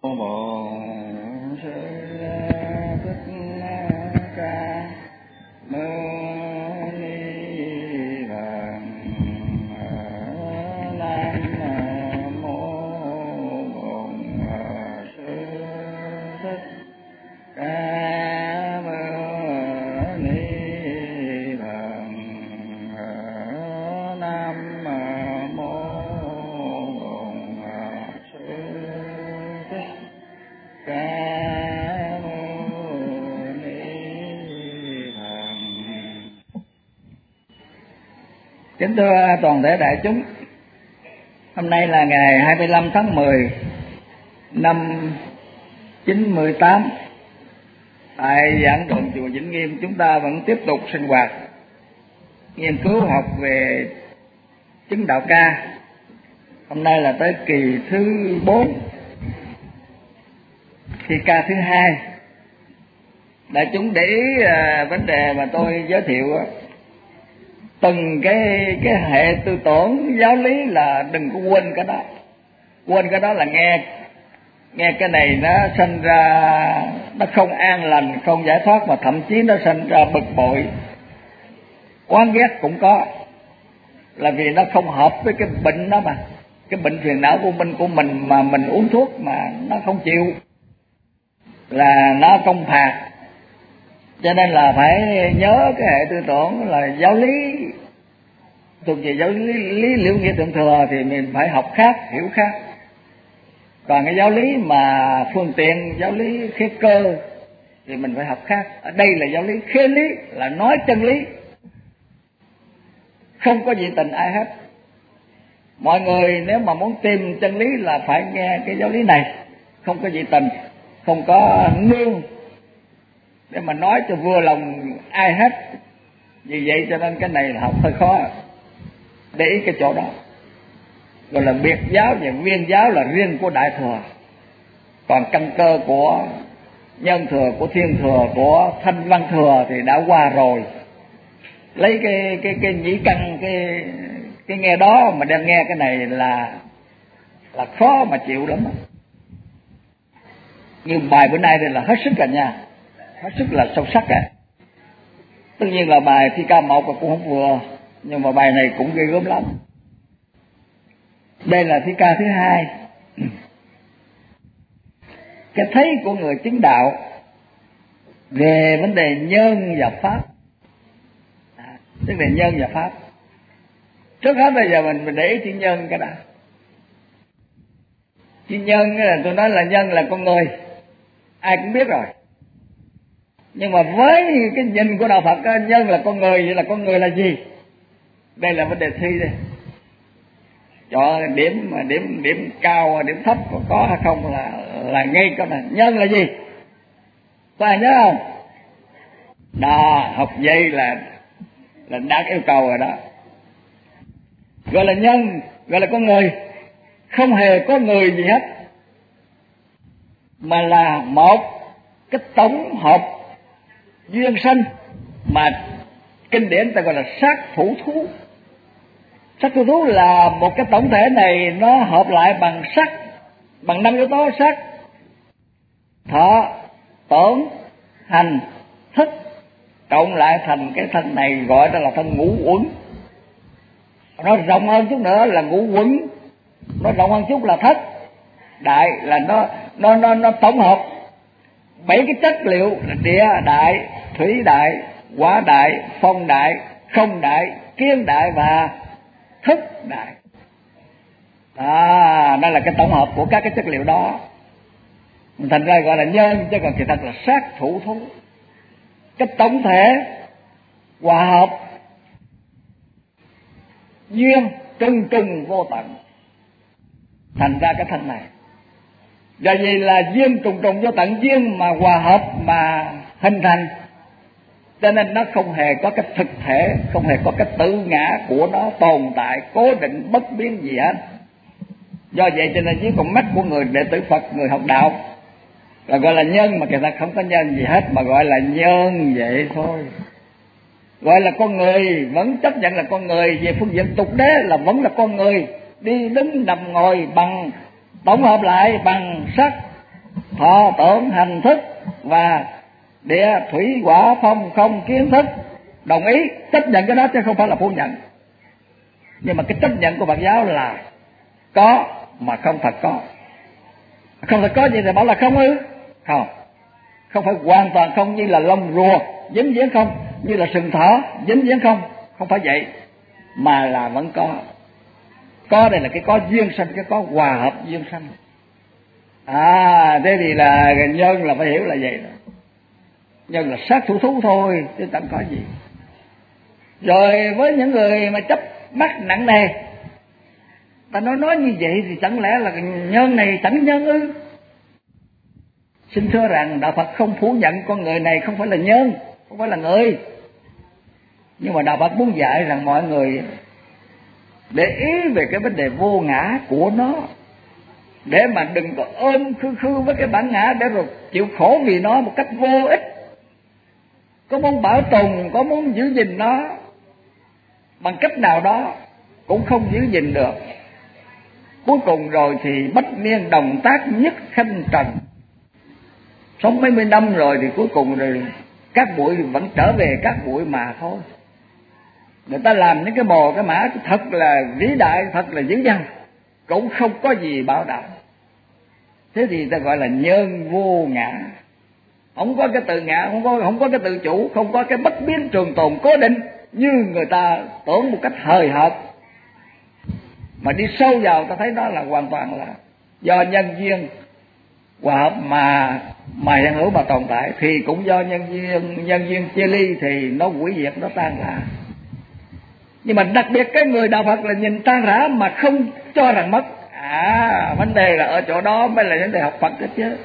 Bổn Sư Thích Ca Mâu Ni Phật. Nam mô Bổn Sư Thích Ca Mâu Ni Phật. Nam mô Bổn Sư Thích Ca Mâu Ni Phật. Kính thưa toàn thể đại chúng, hôm nay là ngày 25 tháng 10 năm 98. Tại giảng đường chùa Vĩnh Nghiêm, chúng ta vẫn tiếp tục sinh hoạt nghiên cứu học về chứng đạo ca. Hôm nay là tới kỳ thứ 4, kỳ ca thứ 2. Đại chúng để ý vấn đề mà tôi giới thiệu, từng cái hệ tư tưởng giáo lý là đừng có quên cái đó. Quên cái đó là nghe cái này nó sinh ra nó không an lành, không giải thoát, mà thậm chí nó sinh ra bực bội, oán ghét cũng có, là vì nó không hợp với cái bệnh đó, mà cái bệnh phiền não của mình mà mình uống thuốc mà nó không chịu, là nó công phạt. Cho nên là phải nhớ cái hệ tư tưởng là giáo lý thuộc về giáo lý liễu nghĩa thượng thừa thì mình phải học khác, hiểu khác. Còn cái giáo lý mà phương tiện, giáo lý khế cơ thì mình phải học khác. Ở đây là giáo lý khế lý, là nói chân lý, không có dị tình ai hết. Mọi người nếu mà muốn tìm chân lý là phải nghe cái giáo lý này, không có dị tình, không có nương để mà nói cho vừa lòng ai hết. Vì vậy cho nên cái này là học hơi khó, để ý cái chỗ đó. Gọi là biệt giáo và nguyên giáo là riêng của Đại Thừa, còn căn cơ của Nhân Thừa, của Thiên Thừa, của Thanh Văn Thừa thì đã qua rồi. Lấy cái nhĩ căn, cái nghe đó mà đem nghe cái này là khó mà chịu lắm. Như bài bữa nay đây là hết sức rồi nha, hết sức là sâu sắc á. Tất nhiên là bài Thi Ca 1 cũng không vừa, nhưng mà bài này cũng ghê gớm lắm. Đây là Thi Ca thứ 2. Cái thấy của người chứng đạo về vấn đề nhân và pháp, tức là nhân và pháp. Trước hết bây giờ mình để ý chữ nhân cái đã. Chữ nhân là tôi nói là nhân là con người, ai cũng biết rồi. Nhưng mà với cái nhìn của đạo Phật, nhân là con người, vậy là con người là gì? Đây là vấn đề thi đây. Cho điểm cao, điểm thấp có hay không là ngay cái này. Nhân là gì? Có ai nhớ không? Đó, học vậy là đạt yêu cầu rồi đó. Gọi là nhân, gọi là con người, không hề có người gì hết, mà là một cái tổng hợp duyên sanh mà kinh điển ta gọi là sát thủ thú. Sắc thủ thú là một cái tổng thể này, nó hợp lại bằng sắc, bằng 5 yếu tố: sắc, thọ, tưởng, hành, thức, cộng lại thành cái thân này gọi đó là thân ngũ uẩn. Nó rộng hơn chút nữa là ngũ uẩn, nó rộng hơn chút là thất đại, là nó tổng hợp 7 cái chất liệu là địa đại, thủy đại, hỏa đại, phong đại, không đại, kiên đại và thức đại. Đó là cái tổng hợp của các cái chất liệu đó, thành ra gọi là nhân, chứ còn kỳ thật là sát thủ thú. Cái tổng thể hòa hợp duyên trùng trùng vô tận, thành ra cái thân này. Và vì là duyên trùng trùng vô tận, duyên mà hòa hợp mà hình thành, cho nên nó không hề có cái thực thể, không hề có cái tự ngã của nó tồn tại cố định bất biến gì hết. Do vậy cho nên dưới con mắt của người đệ tử Phật, người học đạo, là gọi là nhân, mà người ta không có nhân gì hết, mà gọi là nhân vậy thôi. Gọi là con người, vẫn chấp nhận là con người. Về phương diện tục đế là vẫn là con người, đi đứng nằm ngồi bằng tổng hợp lại bằng sắc, thọ tưởng hành thức và địa thủy hỏa phong không kiến thức. Đồng ý chấp nhận cái đó chứ không phải là phủ nhận. Nhưng mà cái chấp nhận của Phật giáo là có mà không thật có. Không thật có gì thì bảo là không ư? Không phải hoàn toàn không, như là lông rùa dính dáng không, như là sừng thỏ dính dáng không. Không phải vậy, mà là vẫn có. Có đây là cái có duyên sanh, cái có hòa hợp duyên sanh. Thế thì là nhân là phải hiểu là vậy đó. Nhân là sát thủ thú thôi chứ chẳng có gì. Rồi với những người mà chấp mắc nặng nề, ta nói như vậy thì chẳng lẽ là nhân này chẳng nhân ư? Xin thưa rằng Đạo Phật không phủ nhận con người này không phải là nhân, không phải là người. Nhưng mà Đạo Phật muốn dạy rằng mọi người để ý về cái vấn đề vô ngã của nó, để mà đừng có ôm khư với cái bản ngã để rồi chịu khổ vì nó một cách vô ích. Có muốn bảo tồn, có muốn giữ gìn nó bằng cách nào đó cũng không giữ gìn được. Cuối cùng rồi thì bất niên đồng tác nhất khanh trần. Sống mấy mươi năm rồi thì cuối cùng rồi các bụi vẫn trở về các bụi mà thôi. Người ta làm những cái mồ cái mã thật là vĩ đại, thật là dữ dằn, cũng không có gì bảo đảm. Thế thì ta gọi là nhân vô ngã. Không có cái từ ngã, không có cái từ chủ, không có cái bất biến trường tồn cố định như người ta tưởng một cách hời hợt. Mà đi sâu vào ta thấy đó là hoàn toàn là do nhân duyên hòa hợp mà hiện hữu mà tồn tại, thì cũng do nhân duyên chia ly thì nó hủy diệt, nó tan rã. Nhưng mà đặc biệt cái người Đạo Phật là nhìn tan rã mà không cho rằng mất. Vấn đề là ở chỗ đó mới là vấn đề học Phật đó chứ.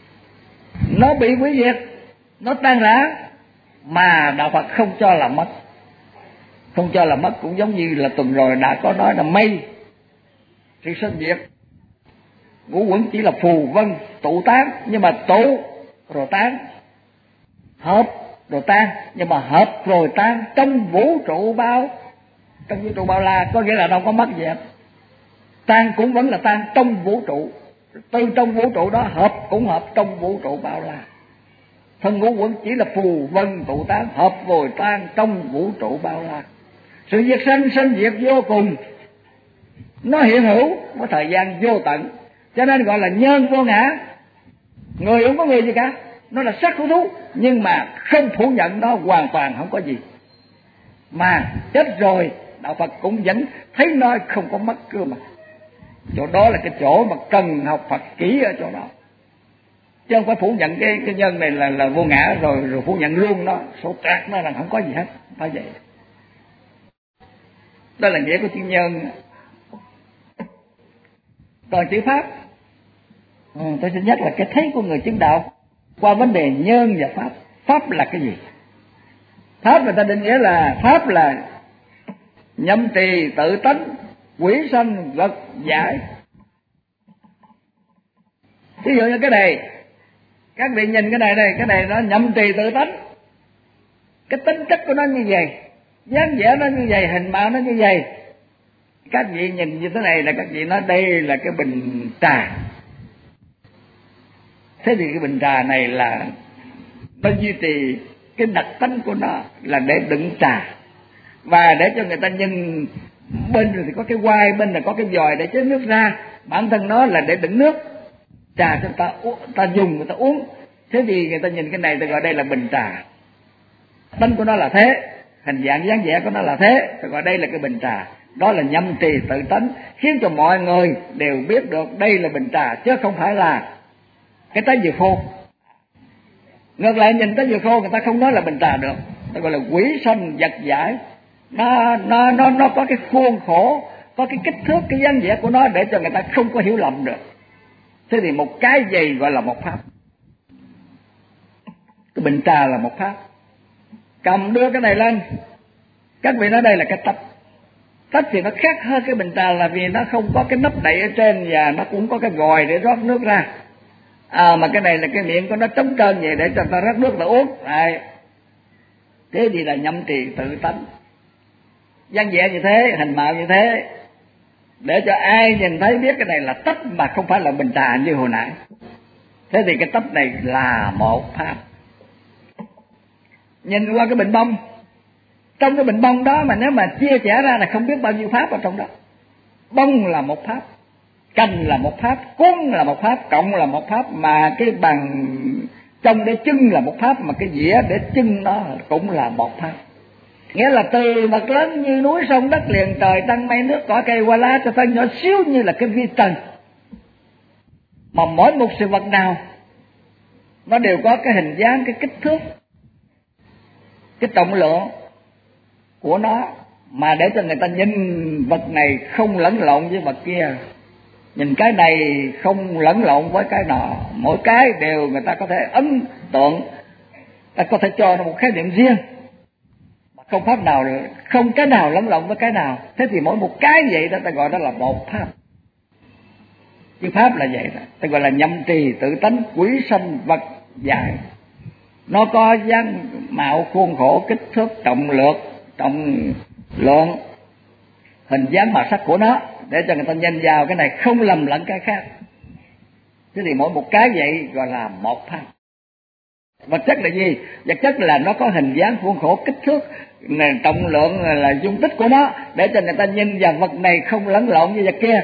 Nó bị hủy diệt, nó tan rã mà Đạo Phật không cho là mất. Không cho là mất cũng giống như là tuần rồi đã có nói là mây sự sanh diệt, ngũ uẩn chỉ là phù vân tụ tán, nhưng mà tụ rồi tán, hợp rồi tan, nhưng mà hợp rồi tan trong vũ trụ bao la, có nghĩa là đâu có mất gì hết. Tan cũng vẫn là tan trong vũ trụ, từ trong vũ trụ đó hợp cũng hợp trong vũ trụ bao la. Thân ngũ uẩn chỉ là phù vân tụ tán, hợp rồi tan trong vũ trụ bao la. Sự diệt sanh sanh diệt vô cùng, nó hiện hữu có thời gian vô tận, cho nên gọi là nhân vô ngã. Người không có người gì cả, nó là sắc của thú, nhưng mà không phủ nhận nó hoàn toàn không có gì. Mà chết rồi Đạo Phật cũng vẫn thấy nó không có mất cơ mà. Chỗ đó là cái chỗ mà cần học Phật kỹ ở chỗ đó, chứ không phải phủ nhận cái nhân này là vô ngã rồi phủ nhận luôn nó, số trạc nó là không có gì hết, không phải vậy. Đó là nghĩa của chữ nhân. Còn chữ pháp, tôi xin nhắc là cái thấy của người chứng đạo qua vấn đề nhân và pháp. Pháp là cái gì? Pháp người ta định nghĩa là pháp là nhậm trì tự tánh, quỷ sanh vật giải. Ví dụ như cái này, các vị nhìn cái này nó nhậm trì tự tánh, cái tính chất của nó như vậy, dáng vẻ nó như vậy, hình mạo nó như vậy. Các vị nhìn như thế này là các vị nói đây là cái bình trà. Thế thì cái bình trà này là nó duy trì cái đặc tính của nó là để đựng trà, và để cho người ta nhìn bên thì có cái quai, bên là có cái vòi để chế nước ra. Bản thân nó là để đựng nước trà cho ta dùng, người ta uống. Thế thì người ta nhìn cái này ta gọi đây là bình trà. Tính của nó là thế, hình dạng dáng vẻ của nó là thế, ta gọi đây là cái bình trà. Đó là nhâm trì tự tánh, khiến cho mọi người đều biết được đây là bình trà, chứ không phải là cái trái dừa khô. Ngược lại nhìn trái dừa khô người ta không nói là bình trà được, ta gọi là quỷ sanh vật giải. Nó có cái khuôn khổ, có cái kích thước, cái dáng vẻ của nó để cho người ta không có hiểu lầm được. Thế thì một cái gì gọi là một pháp? Cái bình trà là một pháp. Cầm đưa cái này lên, các vị nói đây là cái tách. Tách thì nó khác hơn cái bình trà là vì nó không có cái nắp đậy ở trên, và nó cũng có cái vòi để rót nước ra. Mà cái này là cái miệng của nó trống trơn vậy để cho ta rót nước ta uống. Thế thì là nhậm trì tự tánh, dáng vẻ như thế, hình mạo như thế, để cho ai nhìn thấy biết cái này là tách mà không phải là bình trà như hồi nãy. Thế thì cái tấp này là một pháp. Nhìn qua cái bình bông, trong cái bình bông đó mà nếu mà chia sẻ ra là không biết bao nhiêu pháp ở trong đó. Bông là một pháp, cành là một pháp, cuốn là một pháp, cộng là một pháp, mà cái bàn trong để chưng là một pháp, mà cái dĩa để chưng nó cũng là một pháp. Nghĩa là từ vật lớn như núi sông đất liền trời tăng mây nước cỏ cây hoa lá cho tới nhỏ xíu như là cái vi trần, mà mỗi một sự vật nào nó đều có cái hình dáng, cái kích thước, cái trọng lượng của nó, mà để cho người ta nhìn vật này không lẫn lộn với vật kia, nhìn cái này không lẫn lộn với cái nọ, mỗi cái đều người ta có thể ấn tượng, ta có thể cho nó một khái niệm riêng, không pháp nào, không cái nào lẫn lộn với cái nào. Thế thì mỗi một cái vậy đó ta gọi đó là một pháp. Chữ pháp là vậy đó, ta gọi là nhậm trì tự tánh quý sanh vật dài. Nó có dáng mạo khuôn khổ kích thước trọng lượng hình dáng màu sắc của nó, để cho người ta nhìn vào cái này không lầm lẫn cái khác. Thế thì mỗi một cái vậy gọi là một pháp. Vật chất là gì? Vật chất là nó có hình dáng khuôn khổ kích thước trọng lượng là dung tích của nó, để cho người ta nhìn vào vật này không lẫn lộn với vật kia,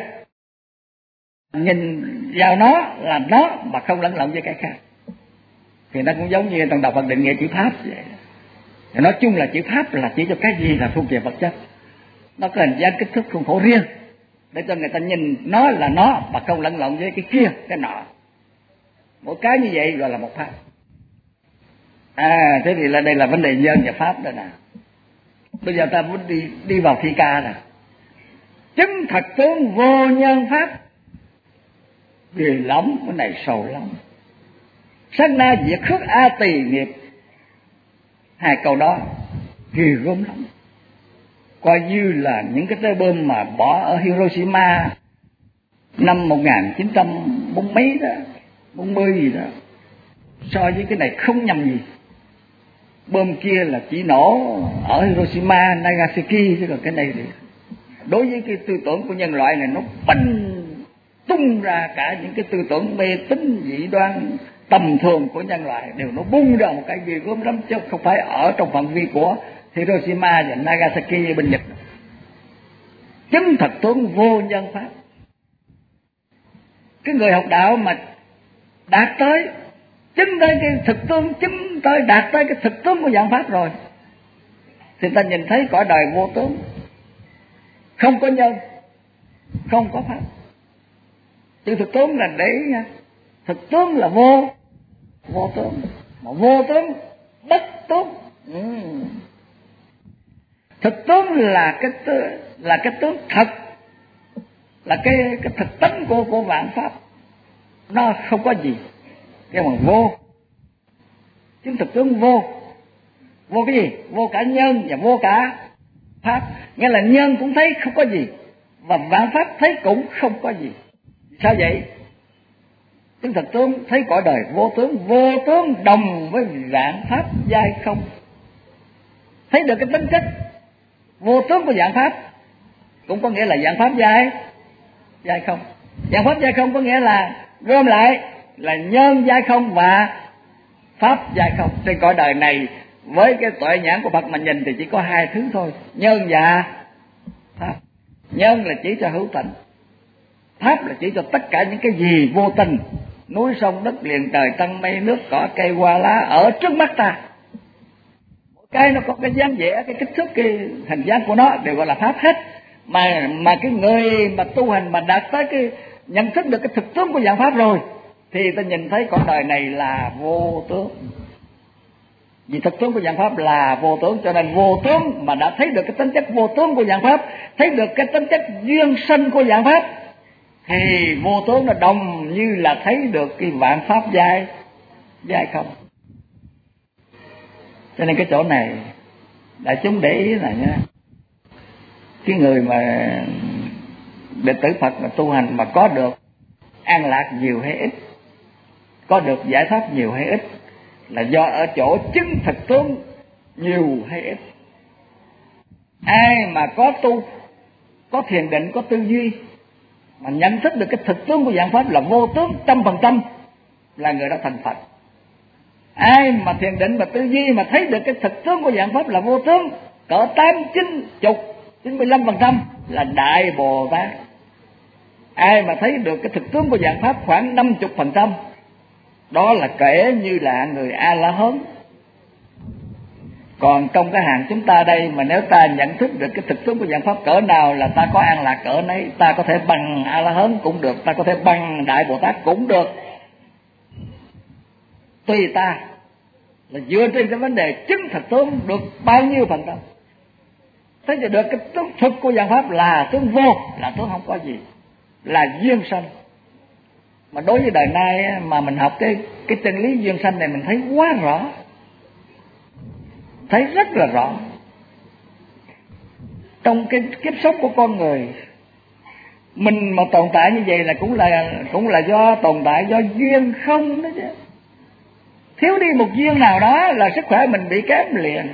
nhìn vào nó là nó mà không lẫn lộn với cái khác. Thì nó cũng giống như trong đạo Phật định nghĩa chữ pháp vậy. Thì nói chung là chữ pháp là chỉ cho cái gì là thuộc về vật chất, nó có hình dáng kích thước khuôn khổ riêng, để cho người ta nhìn nó là nó mà không lẫn lộn với cái kia cái nọ. Mỗi cái như vậy gọi là một pháp. Thế thì là đây là vấn đề nhân và pháp đây nè. Bây giờ ta muốn đi vào thi ca nè. Chứng thật tướng vô nhân pháp. Vì lắm, cái này sầu lắm. Sát na diệt khước a tỳ nghiệp. Hai câu đó ghê gớm lắm. Coi như là những cái trái bom mà bỏ ở Hiroshima năm 1940 mấy đó, 40 gì đó, so với cái này không nhầm gì. Bom kia là chỉ nổ ở Hiroshima, Nagasaki, chứ còn cái này thì đối với cái tư tưởng của nhân loại này nó banh tung ra cả những cái tư tưởng mê tín dị đoan tầm thường của nhân loại, đều nó bung ra một cái gì gớm lắm, chứ không phải ở trong phạm vi của Hiroshima và Nagasaki bên Nhật. Chứng thật tướng vô nhân pháp. Cái người học đạo mà đạt tới chứng tới cái thực tướng, chứng tới đạt tới cái thực tướng của dạng pháp rồi, thì ta nhìn thấy cõi đời vô tướng, không có nhân, không có pháp. Chữ thực tướng là để nha, thực tướng là vô tướng, mà vô tướng bất tướng. Thực tướng là cái tướng thật, là cái thực tánh của vạn pháp, nó không có gì. Cái mà vô, chứng thực tướng vô cái gì? Vô cả nhân và vô cả pháp. Nghĩa là nhân cũng thấy không có gì, và vạn pháp thấy cũng không có gì. Sao vậy? Chứng thực tướng thấy cõi đời vô tướng đồng với vạn pháp giai không. Thấy được cái tính chất vô tướng của vạn pháp, cũng có nghĩa là vạn pháp giai không. Vạn pháp giai không có nghĩa là gom lại là nhân giai không và pháp giai không. Trên cõi đời này với cái tuệ nhãn của Phật mà nhìn thì chỉ có hai thứ thôi, nhân và pháp. Nhân là chỉ cho hữu tình, pháp là chỉ cho tất cả những cái gì vô tình, núi sông đất liền trời trăng mây nước cỏ cây hoa lá ở trước mắt ta. Mỗi cái nó có cái dáng vẻ, cái kích thước, cái hình dáng của nó đều gọi là pháp hết. Mà cái người mà tu hành mà đạt tới cái nhận thức được cái thực tướng của dạng pháp rồi, thì ta nhìn thấy cõi đời này là vô tướng. Vì thực tướng của dạng pháp là vô tướng, cho nên vô tướng mà đã thấy được cái tính chất vô tướng của dạng pháp, thấy được cái tính chất duyên sinh của dạng pháp, thì vô tướng nó đồng như là thấy được cái vạn pháp giai không. Cho nên cái chỗ này đại chúng để ý là nha, cái người mà đệ tử Phật mà tu hành mà có được an lạc nhiều hay ít, có được giải thoát nhiều hay ít, là do ở chỗ chứng thực tướng nhiều hay ít. Ai mà có tu, có thiền định, có tư duy, mà nhận thức được cái thực tướng của dạng pháp là vô tướng 100%, là người đó thành Phật. Ai mà thiền định và tư duy mà thấy được cái thực tướng của dạng pháp là vô tướng cỡ 95% là Đại Bồ Tát. Ai mà thấy được cái thực tướng của dạng pháp khoảng 50%, đó là kể như là người A-la-hán. Còn trong cái hàng chúng ta đây, mà nếu ta nhận thức được cái thực tướng của dạng pháp cỡ nào là ta có an lạc cỡ nấy. Ta có thể bằng A-la-hán cũng được, ta có thể bằng Đại Bồ Tát cũng được, tùy ta, là dựa trên cái vấn đề chứng thực tướng được bao nhiêu phần trăm. Thế thì được cái tướng thực của dạng pháp là tướng vô, là tướng không có gì, là duyên sanh. Mà đối với đời nay mà mình học cái chân lý duyên sanh này, mình thấy quá rõ, thấy rất là rõ. Trong cái kiếp sống của con người, mình mà tồn tại như vậy là cũng là do tồn tại do duyên không đó chứ. Thiếu đi một duyên nào đó là sức khỏe mình bị kém liền.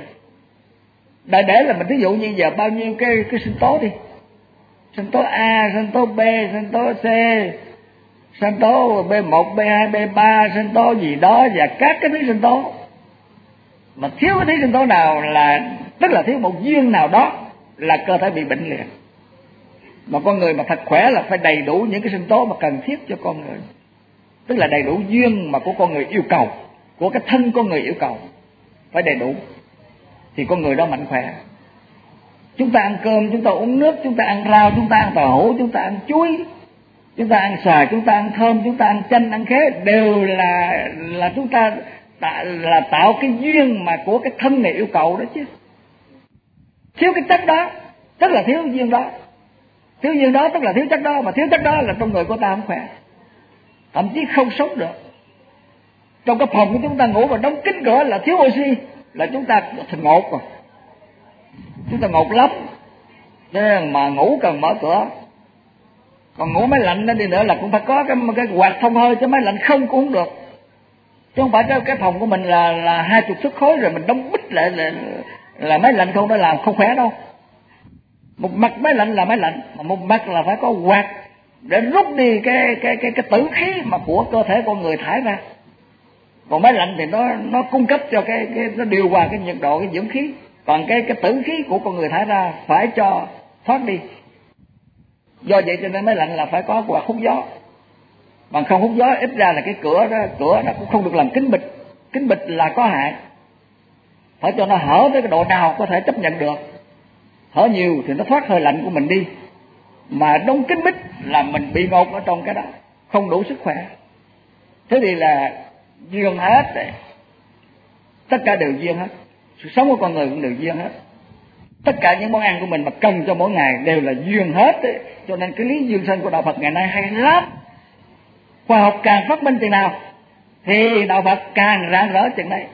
Để là mình ví dụ như giờ bao nhiêu cái sinh tố đi, sinh tố A, sinh tố B, sinh tố C, sinh tố B1, B2, B3, sinh tố gì đó, và các cái thứ sinh tố. Mà thiếu cái thứ sinh tố nào là tức là thiếu một duyên nào đó là cơ thể bị bệnh liền. Mà con người mà thật khỏe là phải đầy đủ những cái sinh tố mà cần thiết cho con người, tức là đầy đủ duyên mà của con người yêu cầu, của cái thân con người yêu cầu phải đầy đủ, thì con người đó mạnh khỏe. Chúng ta ăn cơm, chúng ta uống nước, chúng ta ăn rau, chúng ta ăn tàu hũ, chúng ta ăn chuối, chúng ta ăn xoài, chúng ta ăn thơm, chúng ta ăn chanh, ăn khế, đều là chúng ta là tạo cái duyên mà của cái thân này yêu cầu đó chứ. Thiếu cái chất đó tức là thiếu duyên đó, thiếu duyên đó tức là thiếu chất đó, mà thiếu chất đó là trong người của ta không khỏe, thậm chí không sống được. Trong cái phòng của chúng ta ngủ mà đóng kín cửa là thiếu oxy, là chúng ta thành ngột rồi, chúng ta ngột lắm. Nên mà ngủ cần mở cửa. Còn ngủ máy lạnh đi nữa là cũng phải có cái quạt thông hơi, chứ máy lạnh không cũng không được. Chứ không phải cái phòng của mình là 20 thước khối rồi mình đóng bít lại là máy lạnh không, đó làm không khỏe đâu. Một mặt máy lạnh là máy lạnh, mà một mặt là phải có quạt để rút đi cái tử khí mà của cơ thể con người thải ra. Còn máy lạnh thì nó cung cấp cho nó điều hòa cái nhiệt độ, cái dưỡng khí. Còn cái tử khí của con người thải ra phải cho thoát đi. Do vậy cho nên máy lạnh là phải có quạt hút gió. Bằng không hút gió ít ra là cái cửa đó cũng không được làm kín bịch. Kín bịch là có hại, phải cho nó hở tới cái độ nào có thể chấp nhận được. Hở nhiều thì nó thoát hơi lạnh của mình đi, mà đóng kín bích là mình bị ngột ở trong cái đó, không đủ sức khỏe. Thế thì là duyên hết, tất cả đều duyên hết. Sự sống của con người cũng đều duyên hết. Tất cả những món ăn của mình mà cần cho mỗi ngày đều là duyên hết. Cho nên cái lý duyên sanh của đạo Phật ngày nay hay lắm. Khoa học càng phát minh chừng nào thì đạo Phật càng rạng rỡ chừng đấy.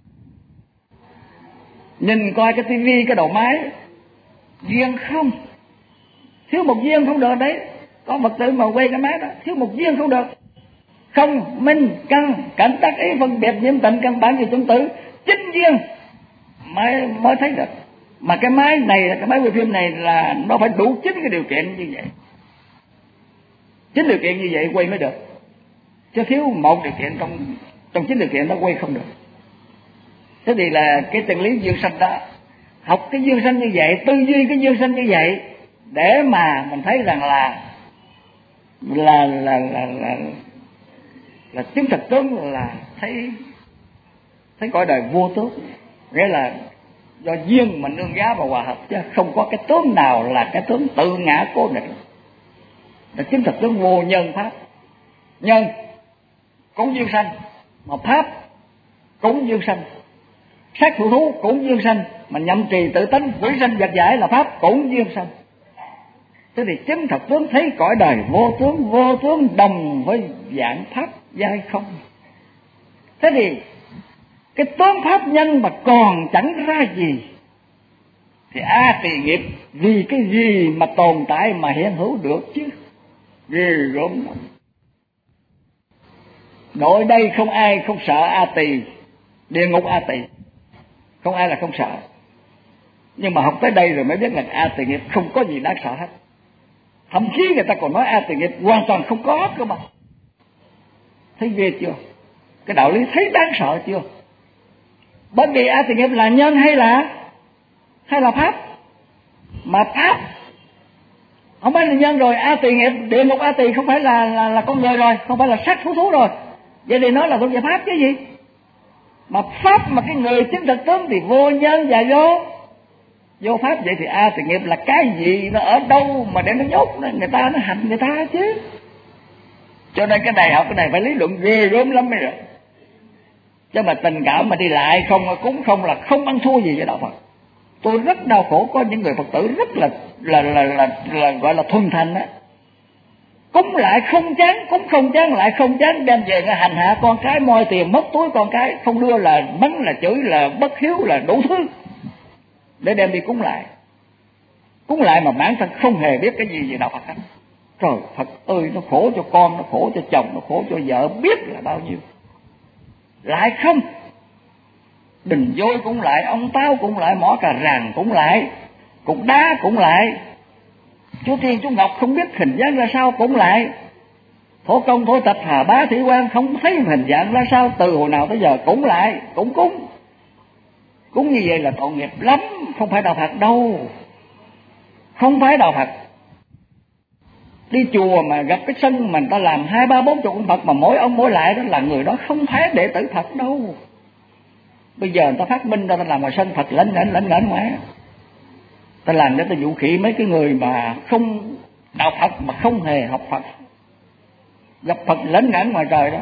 Nhìn coi cái tivi, cái đầu máy, duyên không, thiếu một duyên không được đấy. Có Phật tử mà quay cái máy đó, thiếu một duyên không được. Không, minh, căn, cảnh, tác ý, phân biệt, nhiễm tịnh, căn bản về chủng tử, chính duyên mới thấy được. Mà cái máy này, cái máy quay phim này là nó phải đủ 9 cái điều kiện như vậy. 9 điều kiện như vậy quay mới được. Chứ thiếu một điều kiện trong 9 điều kiện nó quay không được. Thế thì là cái chân lý duyên sanh đó, học cái duyên sanh như vậy, tư duy cái duyên sanh như vậy, để mà mình thấy rằng là chứng thực tướng là thấy cõi đời vô tướng, nghĩa là do duyên mà nương giá và hòa hợp, chứ không có cái tướng nào là cái tướng tự ngã cố định. Là chứng thực tướng vô nhân pháp. Nhân cũng duyên sanh, mà pháp cũng duyên sanh. Sát thủ thú cũng duyên sanh, mà nhậm trì tự tánh quỷ sanh vật giải là pháp cũng duyên sanh. Thế thì chứng thật tướng thấy cõi đời vô tướng đồng với dạng pháp giai không. Thế thì cái tướng pháp nhân mà còn chẳng ra gì thì tỳ nghiệp vì cái gì mà tồn tại mà hiện hữu được chứ. Ghê gớm lắm. Nội đây không ai không sợ tỳ, địa ngục tỳ, không ai là không sợ. Nhưng mà học tới đây rồi mới biết là tỳ nghiệp không có gì đáng sợ hết. Thậm chí người ta còn nói tỳ nghiệp hoàn toàn không có cơ mà. Thấy ghê chưa? Cái đạo lý thấy đáng sợ chưa? Bởi vì A Tỳ nghiệp là nhân hay là pháp? Mà pháp không phải là nhân rồi, A Tỳ nghiệp, địa ngục A Tỳ không phải là con người rồi, không phải là sắc thú rồi. Vậy thì nó là thuộc về pháp chứ gì? Mà pháp mà cái người chứng thực tướng thì vô nhân và vô pháp. Vậy thì A Tỳ nghiệp là cái gì, nó ở đâu mà để nó nhốt người ta, nó hành người ta chứ? Cho nên cái này học cái này phải lý luận ghê gớm lắm mới được. Chứ mà tình cảm mà đi lại không, cúng không là không ăn thua gì với đạo Phật. Tôi rất đau khổ có những người Phật tử rất là gọi là thuần thành á, cúng lại không chán, cúng không chán lại không chán, đem về hành hạ con cái, moi tiền mất túi con cái, không đưa là mắng là chửi là bất hiếu là đủ thứ để đem đi cúng lại. Cúng lại mà bản thân không hề biết cái gì về đạo Phật hết. Trời Phật ơi, nó khổ cho con, nó khổ cho chồng, nó khổ cho vợ biết là bao nhiêu. Lại không, đình vôi cũng lại, ông táo cũng lại, mỏ cà ràng cũng lại, cục đá cũng lại, chú Thiên chú Ngọc không biết hình dáng ra sao cũng lại, thổ công thổ tịch Hà Bá Thủy Quan không thấy hình dạng ra sao, từ hồi nào tới giờ cũng lại, cũng cúng. Cúng như vậy là tội nghiệp lắm, không phải đạo Phật đâu, không phải đạo Phật. Đi chùa mà gặp cái sân mà người ta làm 2, 3, 40 ông Phật mà mỗi ông mỗi lại, đó là người đó không phải đệ tử Phật đâu. Bây giờ người ta phát minh ra, ta làm ngoài sân Phật lẫn ngẩn ngoài, ta làm để ta dụ khỉ mấy cái người mà không đạo Phật mà không hề học Phật, gặp Phật lẫn ngẩn ngoài trời đó,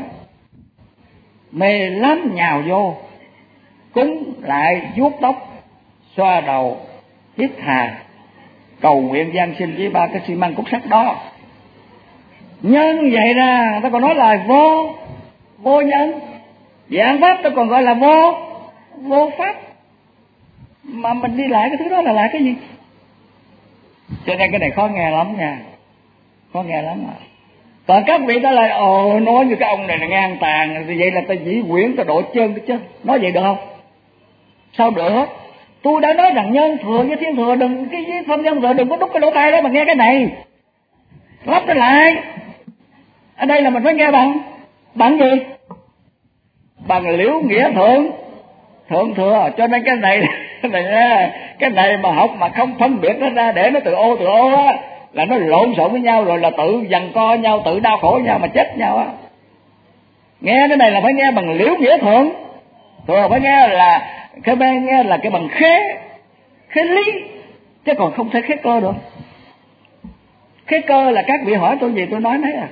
mê lắm nhào vô cúng lại, vuốt tóc, xoa đầu, hít hà, cầu nguyện gian sinh với 3 cái xi măng cốt sắt đó. Nhân vậy ra người ta còn nói là vô nhân. Dạng pháp ta còn gọi là vô pháp. Mà mình đi lại cái thứ đó là lại cái gì? Cho nên cái này khó nghe lắm nha, khó nghe lắm mà. Còn các vị ta lại nói như cái ông này là ngang tàn, vậy là ta dĩ quyển ta độ chân cái chứ. Nói vậy được không? Sao được? Tôi đã nói rằng nhân thừa với thiên thừa, đừng cái pháp nhân thừa đừng có đúc cái lỗ tai đó mà nghe cái này. Lắp nó lại. Ở đây là mình phải nghe bằng gì? Bằng liễu nghĩa thượng thừa. Cho nên cái này mà học mà không phân biệt nó ra để nó từ ô á, là nó lộn xộn với nhau, rồi là tự giằng co nhau, tự đau khổ nhau mà chết nhau á. Nghe cái này là phải nghe bằng liễu nghĩa thượng thừa, phải nghe là cái bên nghe là cái bằng khế lý, chứ còn không thể khế cơ được. Khế cơ là các vị hỏi tôi gì tôi nói nấy à.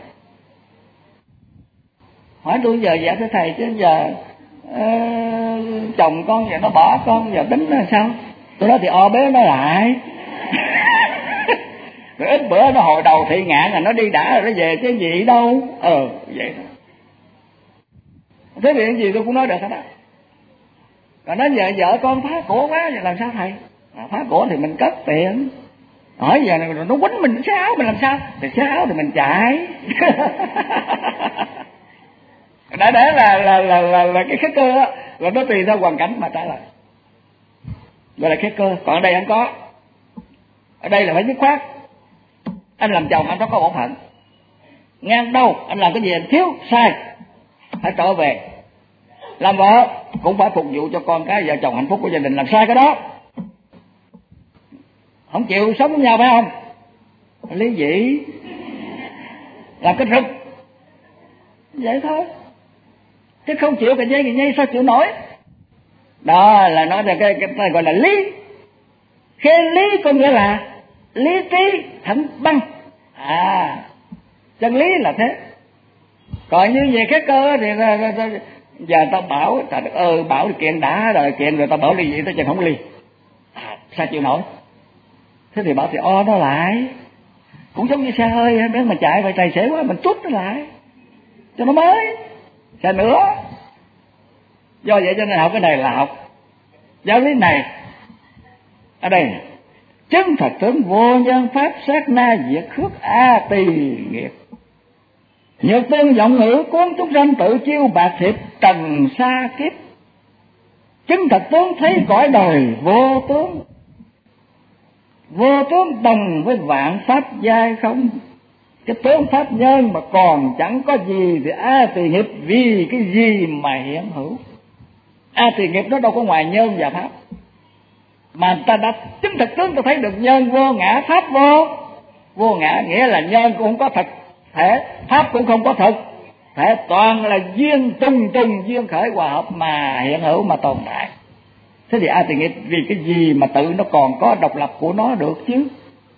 Hỏi tôi giờ dạ thưa thầy, chứ giờ chồng con giờ nó bỏ con, giờ tính nó sao? Tôi nói thì bế nó lại. Rồi ít bữa nó hồi đầu thị ngạn là nó đi đã rồi nó về chứ gì đâu. Vậy đó. Thế thì cái gì tôi cũng nói được hết á. Còn nói giờ vợ con phá cổ quá thì làm sao thầy? Phá cổ thì mình cất tiền. Hỏi giờ này nó quýnh mình xé áo mình làm sao? Thì xé áo thì mình chạy. Đã là cái khế cơ á, là nó tùy theo hoàn cảnh mà trả lời. Gọi là khế cơ. Còn ở đây không có. Ở đây là phải dứt khoát. Anh làm chồng anh có bổn phận. Ngang đâu anh làm cái gì anh thiếu sai, phải trở về. Làm vợ cũng phải phục vụ cho con cái, vợ chồng hạnh phúc của gia đình. Làm sai cái đó không chịu sống với nhau phải không? Lý dĩ làm cái rực vậy thôi, chứ không chịu cái dây sao chịu nổi. Đó là nói ra cái này gọi là lý. Khế lý có nghĩa là lý trí thẳng băng. Chân lý là thế. Còn như về cái cơ thì giờ tao bảo trời đất ơi, bảo kiện đã rồi, kiện rồi tao bảo ly dị tao chẳng không ly. Sao chịu nổi? Thế thì bảo thì nó lại. Cũng giống như xe hơi nếu mà chạy phải tài xế quá mình trút nó lại cho nó mới xe nữa. Do vậy cho nên học cái này là học giáo lý này. Ở đây chứng thật tướng vô nhân pháp sát na diệt khước A Tỳ nghiệp. Nhược tương vọng ngữ cuốn chúng sanh tự chiêu bạc thiệp trần xa kiếp. Chứng thật tướng thấy cõi đời vô tướng. Vô tướng đồng với vạn pháp giai không. Cái tướng pháp nhân mà còn chẳng có gì thì a tỳ nghiệp vì cái gì mà hiện hữu. A tỳ nghiệp nó đâu có ngoài nhân và pháp, mà ta đã chứng thực tướng ta thấy được nhân vô ngã, pháp vô ngã, nghĩa là nhân cũng không có thực thể, pháp cũng không có thực thể, toàn là duyên trùng duyên khởi hòa hợp mà hiện hữu mà tồn tại. Thế thì a tỳ nghiệp vì cái gì mà tự nó còn có độc lập của nó được chứ.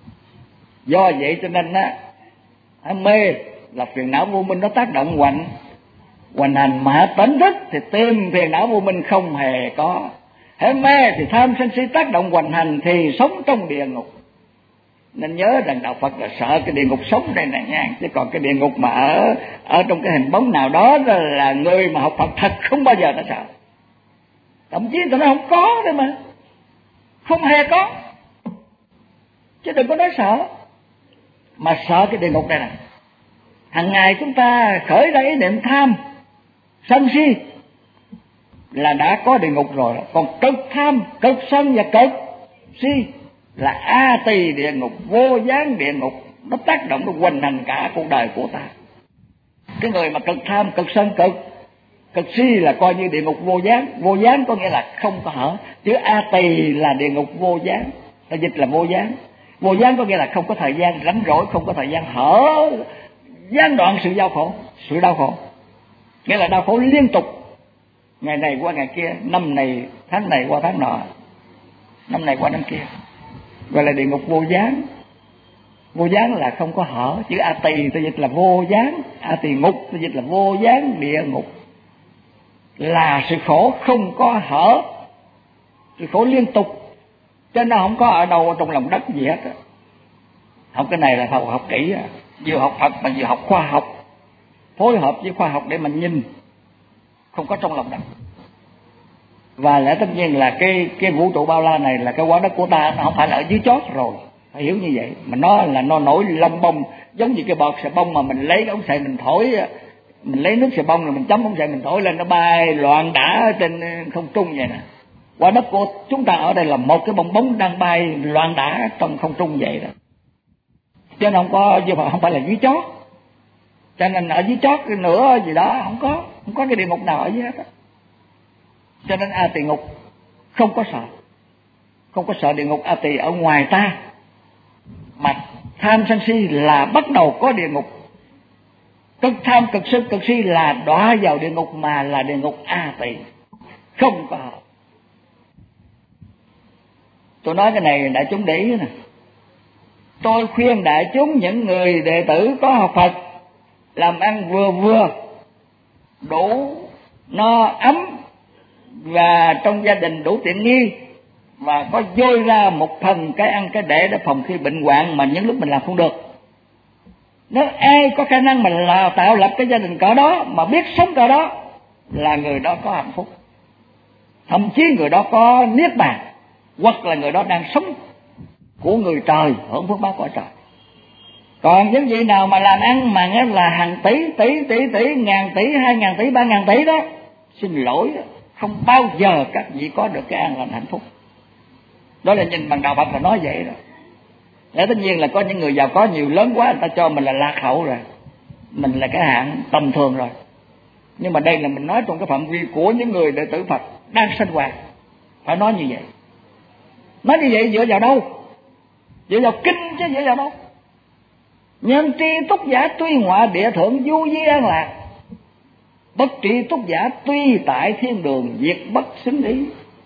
Do vậy cho nên á, mê là phiền não vô minh nó tác động hoành hành, mà tỉnh thức thì tìm phiền não vô minh không hề có. Hễ mê thì tham sân si tác động hoành hành thì sống trong địa ngục. Nên nhớ rằng đạo Phật là sợ cái địa ngục sống đây nè nha, chứ còn cái địa ngục mà ở trong cái hình bóng nào đó là người mà học Phật thật không bao giờ nó sợ. Thậm chí tụi nó không có đấy mà, không hề có, chứ đừng có nói sợ. Mà sợ cái địa ngục này nè, hàng ngày chúng ta khởi ra ý niệm tham sân si là đã có địa ngục rồi. Còn cực tham, cực sân và cực si là a tỳ địa ngục, vô gián địa ngục, nó tác động, nó hoành hành cả cuộc đời của ta. Cái người mà cực tham, cực sân, cực si là coi như địa ngục vô gián. Vô gián có nghĩa là không có hở, chứ a tỳ là địa ngục vô gián, ta dịch là vô gián. Vô gián có nghĩa là không có thời gian rảnh rỗi, không có thời gian hở, gián đoạn sự đau khổ, nghĩa là đau khổ liên tục, ngày này qua ngày kia, năm này tháng này qua tháng nọ, năm này qua năm kia, gọi là địa ngục vô gián. Vô gián là không có hở, chữ a tỳ ta dịch là vô gián, a tỳ ngục ta dịch là vô gián địa ngục, là sự khổ không có hở, sự khổ liên tục, cho nên nó không có ở đâu trong lòng đất gì hết. Học cái này là học kỹ, vừa học Phật mà vừa học khoa học, phối hợp với khoa học để mình nhìn, không có trong lòng đất. Và lẽ tất nhiên là cái vũ trụ bao la này là cái quả đất của ta, nó không phải là ở dưới chót rồi, phải hiểu như vậy. Mà nó là nó nổi lông bông, giống như cái bọt xà bông mà mình lấy cái ống xài mình thổi, mình lấy nước xà bông rồi mình chấm ống xài mình thổi lên, nó bay loạn đả trên không trung vậy nè. Quả đất của chúng ta ở đây là một cái bong bóng đang bay loạn đả trong không trung vậy đó, chứ nó không phải là dưới chót. Cho nên ở dưới chót cái nữa gì đó không có cái địa ngục nào ở dưới hết đó. Cho nên a tỳ ngục không có sợ địa ngục a tỳ ở ngoài ta, mà tham sân si là bắt đầu có địa ngục. Cực tham, cực sân, cực si là đọa vào địa ngục, mà là địa ngục a tỳ, không có. Tôi nói cái này đại chúng để ý nè. Tôi khuyên đại chúng, những người đệ tử có học Phật, làm ăn vừa đủ no ấm, và trong gia đình đủ tiện nghi, và có dôi ra một phần cái ăn cái để phòng khi bệnh hoạn mà những lúc mình làm không được. Nếu ai có khả năng mình là tạo lập cái gia đình cỡ đó mà biết sống cỡ đó, là người đó có hạnh phúc, thậm chí người đó có niết bàn, hoặc là người đó đang sống của người trời, hưởng phước báo của trời. Còn những vị nào mà làm ăn mà nghe là hàng tỷ, ngàn tỷ, 2.000 tỷ, 3.000 tỷ đó, xin lỗi, không bao giờ các vị có được cái an lành hạnh phúc. Đó là nhìn bằng đạo Phật là nói vậy đó. Để tất nhiên là có những người giàu có nhiều lớn quá, người ta cho mình là lạc hậu rồi, mình là cái hạng tầm thường rồi. Nhưng mà đây là mình nói trong cái phạm vi của những người đệ tử Phật đang sinh hoạt, phải nói như vậy. Nói như vậy dựa vào đâu? Dựa vào kinh chứ dựa vào đâu? Nhân tri túc giả tuy ngọa địa thượng du di an lạc, bất tri túc giả tuy tại thiên đường diệt bất xứng ý.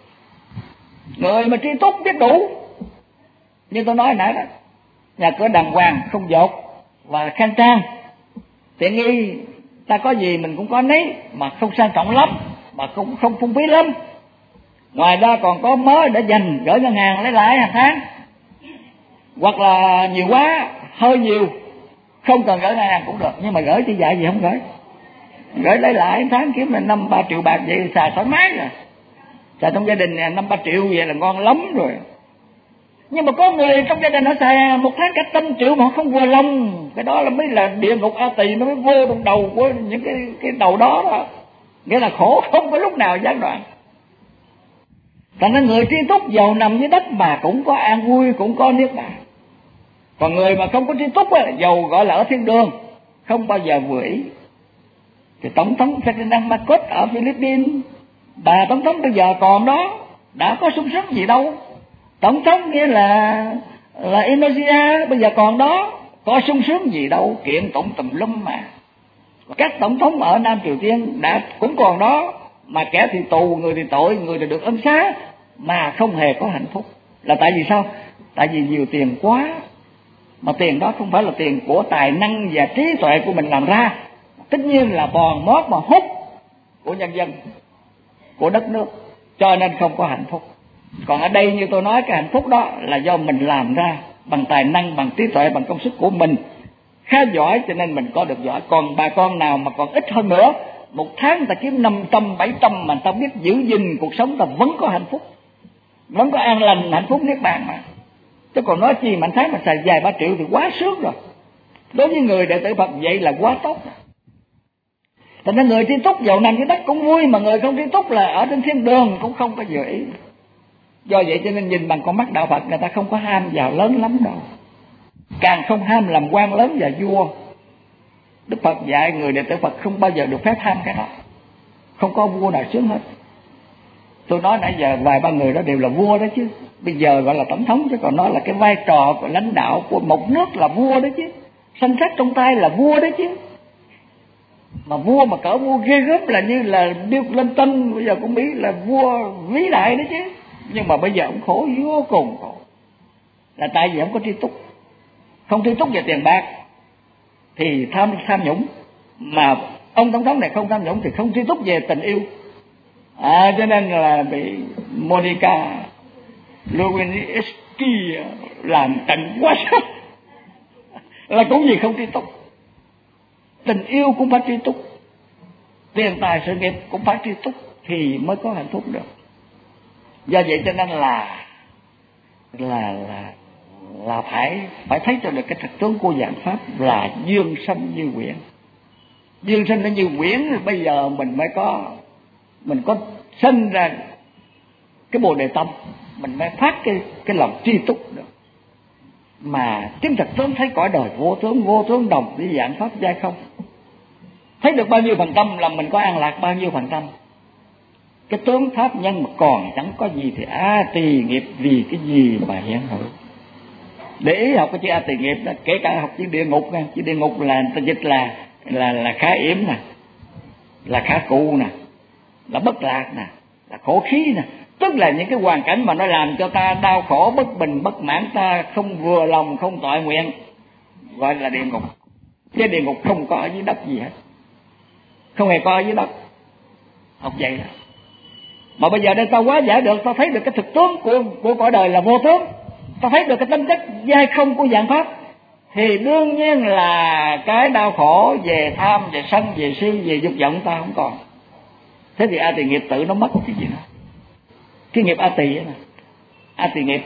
Người mà tri túc biết đủ, như tôi nói nãy đó, nhà cửa đàng hoàng không dột và khang trang, tiện nghi ta có gì mình cũng có nấy, mà không sang trọng lắm, mà cũng không phung phí lắm. Ngoài ra còn có mớ để dành gửi ngân hàng lấy lãi hàng tháng, hoặc là nhiều quá, hơi nhiều, không cần gửi ngân hàng cũng được, nhưng mà gửi thì dạy gì không gửi. Gửi lấy lãi hàng tháng kiếm là 5-3 triệu bạc, vậy xài thoải mái rồi. Xài trong gia đình 5-3 triệu vậy là ngon lắm rồi. Nhưng mà có người trong gia đình họ xài một tháng cả 100 triệu mà họ không vừa lòng, cái đó là mới là địa ngục a tỳ, nó mới vô trong đầu của những cái đầu đó đó. Nghĩa là khổ không có lúc nào gián đoạn. Thành ra người tri túc giàu nằm dưới đất mà cũng có an vui, cũng có niết bàn. Còn người mà không có tri túc á, dầu gọi là ở thiên đường không bao giờ vừa ý. Thì tổng thống Ferdinand Marcos ở Philippines, bà tổng thống bây giờ còn đó, đã có sung sức gì đâu. Tổng thống nghĩa là Indonesia bây giờ còn đó, có sung sướng gì đâu, kiện tụng tùm lum mà. Các tổng thống ở Nam Triều Tiên đã cũng còn đó, mà kẻ thì tù, người thì tội, người thì được ân xá, mà không hề có hạnh phúc. Là tại vì sao? Tại vì nhiều tiền quá, mà tiền đó không phải là tiền của tài năng và trí tuệ của mình làm ra, tất nhiên là bòn mót mà hút của nhân dân, của đất nước, cho nên không có hạnh phúc. Còn ở đây như tôi nói, cái hạnh phúc đó là do mình làm ra bằng tài năng, bằng trí tuệ, bằng công sức của mình khá giỏi, cho nên mình có được giỏi. Còn bà con nào mà còn ít hơn nữa, một tháng người ta kiếm 500, 700 mà người ta biết giữ gìn cuộc sống, ta vẫn có hạnh phúc, vẫn có an lành, hạnh phúc niết bàn mà. Chứ còn nói chi mà tháng mà xài vài 3 triệu thì quá sướng rồi. Đối với người đệ tử Phật vậy là quá tốt. Thành ra người tri túc dầu nằm dưới đất cũng vui, mà người không tri túc là ở trên thiên đường cũng không có vừa ý. Do vậy cho nên nhìn bằng con mắt đạo Phật, người ta không có ham giàu lớn lắm đâu, càng không ham làm quan lớn và vua. Đức Phật dạy người đệ tử Phật không bao giờ được phép ham cái đó. Không có vua nào sướng hết. Tôi nói nãy giờ vài ba người đó đều là vua đó chứ. Bây giờ gọi là tổng thống, chứ còn nói là cái vai trò của lãnh đạo của một nước là vua đó chứ. Sanh sát trong tay là vua đó chứ. Mà vua mà cỡ vua ghê gớm là như là Bill Clinton bây giờ cũng biết là vua vĩ đại đó chứ. Nhưng mà bây giờ ông khổ vô cùng khổ, là tại vì ông có tri túc. Không tri túc về tiền bạc thì tham nhũng, mà ông tổng thống này không tham nhũng thì không tri túc về tình yêu. Cho nên là bị Monica Lewinsky làm tình quá sức là cũng gì không tri túc. Tình yêu cũng phải tri túc, tiền tài sự nghiệp cũng phải tri túc thì mới có hạnh phúc được. Do vậy cho nên là phải thấy cho được cái thực tướng của giảng pháp là dương sanh như quyển. Dương sanh nó như quyển, bây giờ mình có sinh ra cái Bồ Đề Tâm, mình mới phát cái lòng tri túc được. Mà chính thực tướng thấy cõi đời vô tướng đồng với giảng pháp giai không. Thấy được bao nhiêu phần trăm là mình có an lạc bao nhiêu phần trăm. Cái tướng pháp nhân mà còn chẳng có gì thì tỳ nghiệp vì cái gì mà hiện hữu. Để ý học cái chữ tỳ nghiệp đó, kể cả học chữ địa ngục nha. Chữ địa ngục là người ta dịch là khá yếm nè, là khá cụ nè, là bất lạc nè, là khổ khí nè. Tức là những cái hoàn cảnh mà nó làm cho ta đau khổ, bất bình, bất mãn, ta không vừa lòng, không toại nguyện, gọi là địa ngục. Chứ địa ngục không có ở dưới đất gì hết, không hề có ở dưới đất. Học vậy đó. Mà bây giờ đây ta quá giải được, ta thấy được cái thực tướng của cõi đời là vô tướng, ta thấy được cái tính chất giai không của dạng pháp, thì đương nhiên là cái đau khổ về tham, về sân, về si, về dục vọng ta không còn. Thế thì tỳ nghiệp tự nó mất cái gì nữa. Cái nghiệp tỳ ấy nè, tỳ nghiệp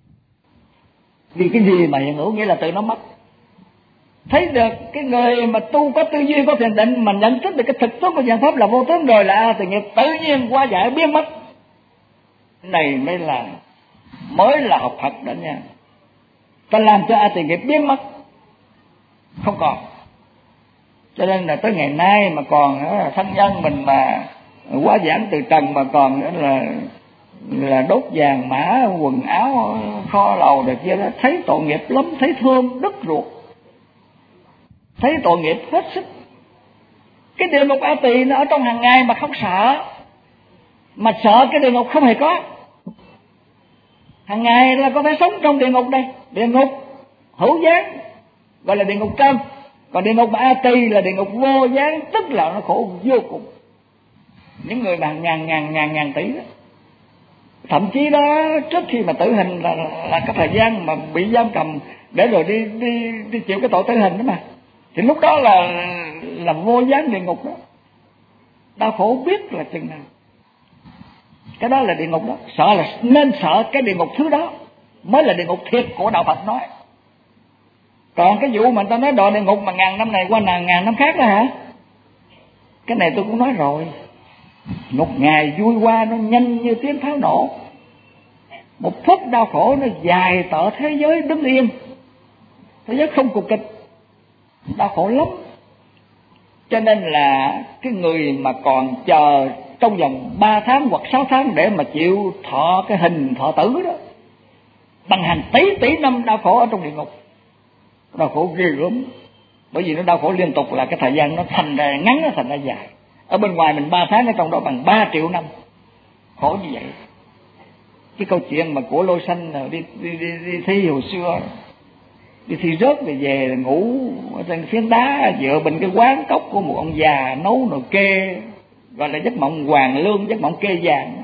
vì cái gì mà hiện hữu, nghĩa là tự nó mất. Thấy được cái người mà tu có tư duy, có thiền định, mà nhận thức được cái thực tướng của dạng pháp là vô tướng rồi, là tỳ nghiệp tự nhiên qua giải biến mất. Này mới là học Phật đó nha. Ta làm cho tỳ nghiệp biến mất, không còn. Cho nên là tới ngày nay mà còn thân nhân mình mà quá giảng từ trần, mà còn là đốt vàng mã quần áo kho lầu được kia đó, thấy tội nghiệp lắm, thấy thương đứt ruột, thấy tội nghiệp hết sức. Cái địa ngục tỳ nó ở trong hàng ngày mà không sợ, mà sợ cái địa ngục không hề có. Hàng ngày là có thể sống trong địa ngục đây. Địa ngục hữu gián gọi là địa ngục trân, còn địa ngục tỳ là địa ngục vô gián, tức là nó khổ vô cùng. Những người mà ngàn tỷ đó, thậm chí đó trước khi mà tử hình là cái thời gian mà bị giam cầm để rồi đi chịu cái tội tử hình đó mà, thì lúc đó là vô gián địa ngục đó, đau khổ biết là chừng nào. Cái đó là địa ngục đó. Sợ là nên sợ cái địa ngục thứ đó mới là địa ngục thiệt của đạo Phật nói. Còn cái vụ mà ta nói đọa địa ngục mà ngàn năm này qua ngàn năm khác đó hả, cái này tôi cũng nói rồi. Một ngày vui qua nó nhanh như tiếng pháo nổ, một phút đau khổ nó dài tở thế giới đứng yên. thế giới không cuộc kịch, đau khổ lắm. Cho nên là cái người mà còn chờ trong vòng 3 tháng hoặc 6 tháng để mà chịu thọ cái hình thọ tử đó, bằng hàng tỷ năm đau khổ ở trong địa ngục, đau khổ ghê gớm. Bởi vì nó đau khổ liên tục là cái thời gian nó thành ra ngắn, nó thành ra dài. Ở bên ngoài mình 3 tháng, ở trong đó bằng 3 triệu năm khổ như vậy. Cái câu chuyện mà của Lô Sanh đi thi hồi xưa, đi thi rớt về ngủ ở trên phiến đá dựa bên cái quán cốc của một ông già nấu nồi kê, gọi là giấc mộng hoàng lương, giấc mộng kê vàng.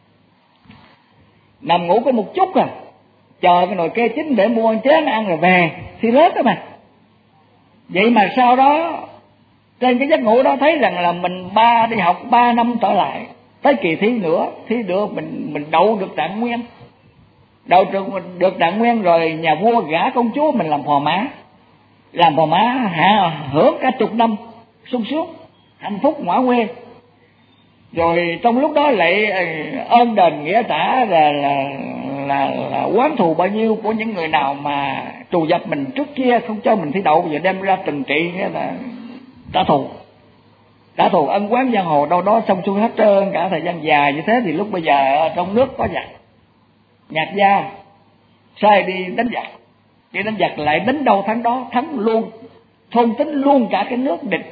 Nằm ngủ có một chút chờ cái nồi kê chín để mua chén ăn rồi về, thi rớt đó mà. Vậy mà sau đó trên cái giấc ngủ đó thấy rằng là mình đi học 3 năm trở lại, tới kỳ thi nữa, thi được mình đậu được trạng nguyên. Đậu được trạng nguyên rồi nhà vua gả công chúa mình làm phò mã. Làm phò mã hưởng cả chục năm sung sướng, hạnh phúc ngõa quê. Rồi trong lúc đó lại ơn đền nghĩa trả là oán thù bao nhiêu của những người nào mà trù dập mình trước kia không cho mình thi đậu, bây giờ đem ra trừng trị, nghĩa là trả thù ân oán giang hồ đâu đó xong xuôi hết trơn cả thời gian dài như thế. Thì lúc bây giờ ở trong nước có giặc, nhạc gia sai đi đánh giặc lại đánh đâu thắng đó, thắng luôn, thôn tính luôn cả cái nước địch.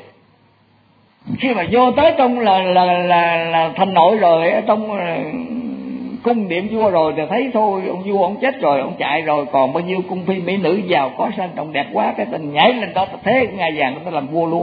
Khi mà vô tới trong là thành nội rồi, ở trong cung điện vua rồi thì thấy thôi ông vua ông chết rồi, ông chạy rồi, còn bao nhiêu cung phi mỹ nữ giàu có sang trọng đẹp quá, cái tình nhảy lên đó thế ngai vàng nó làm vua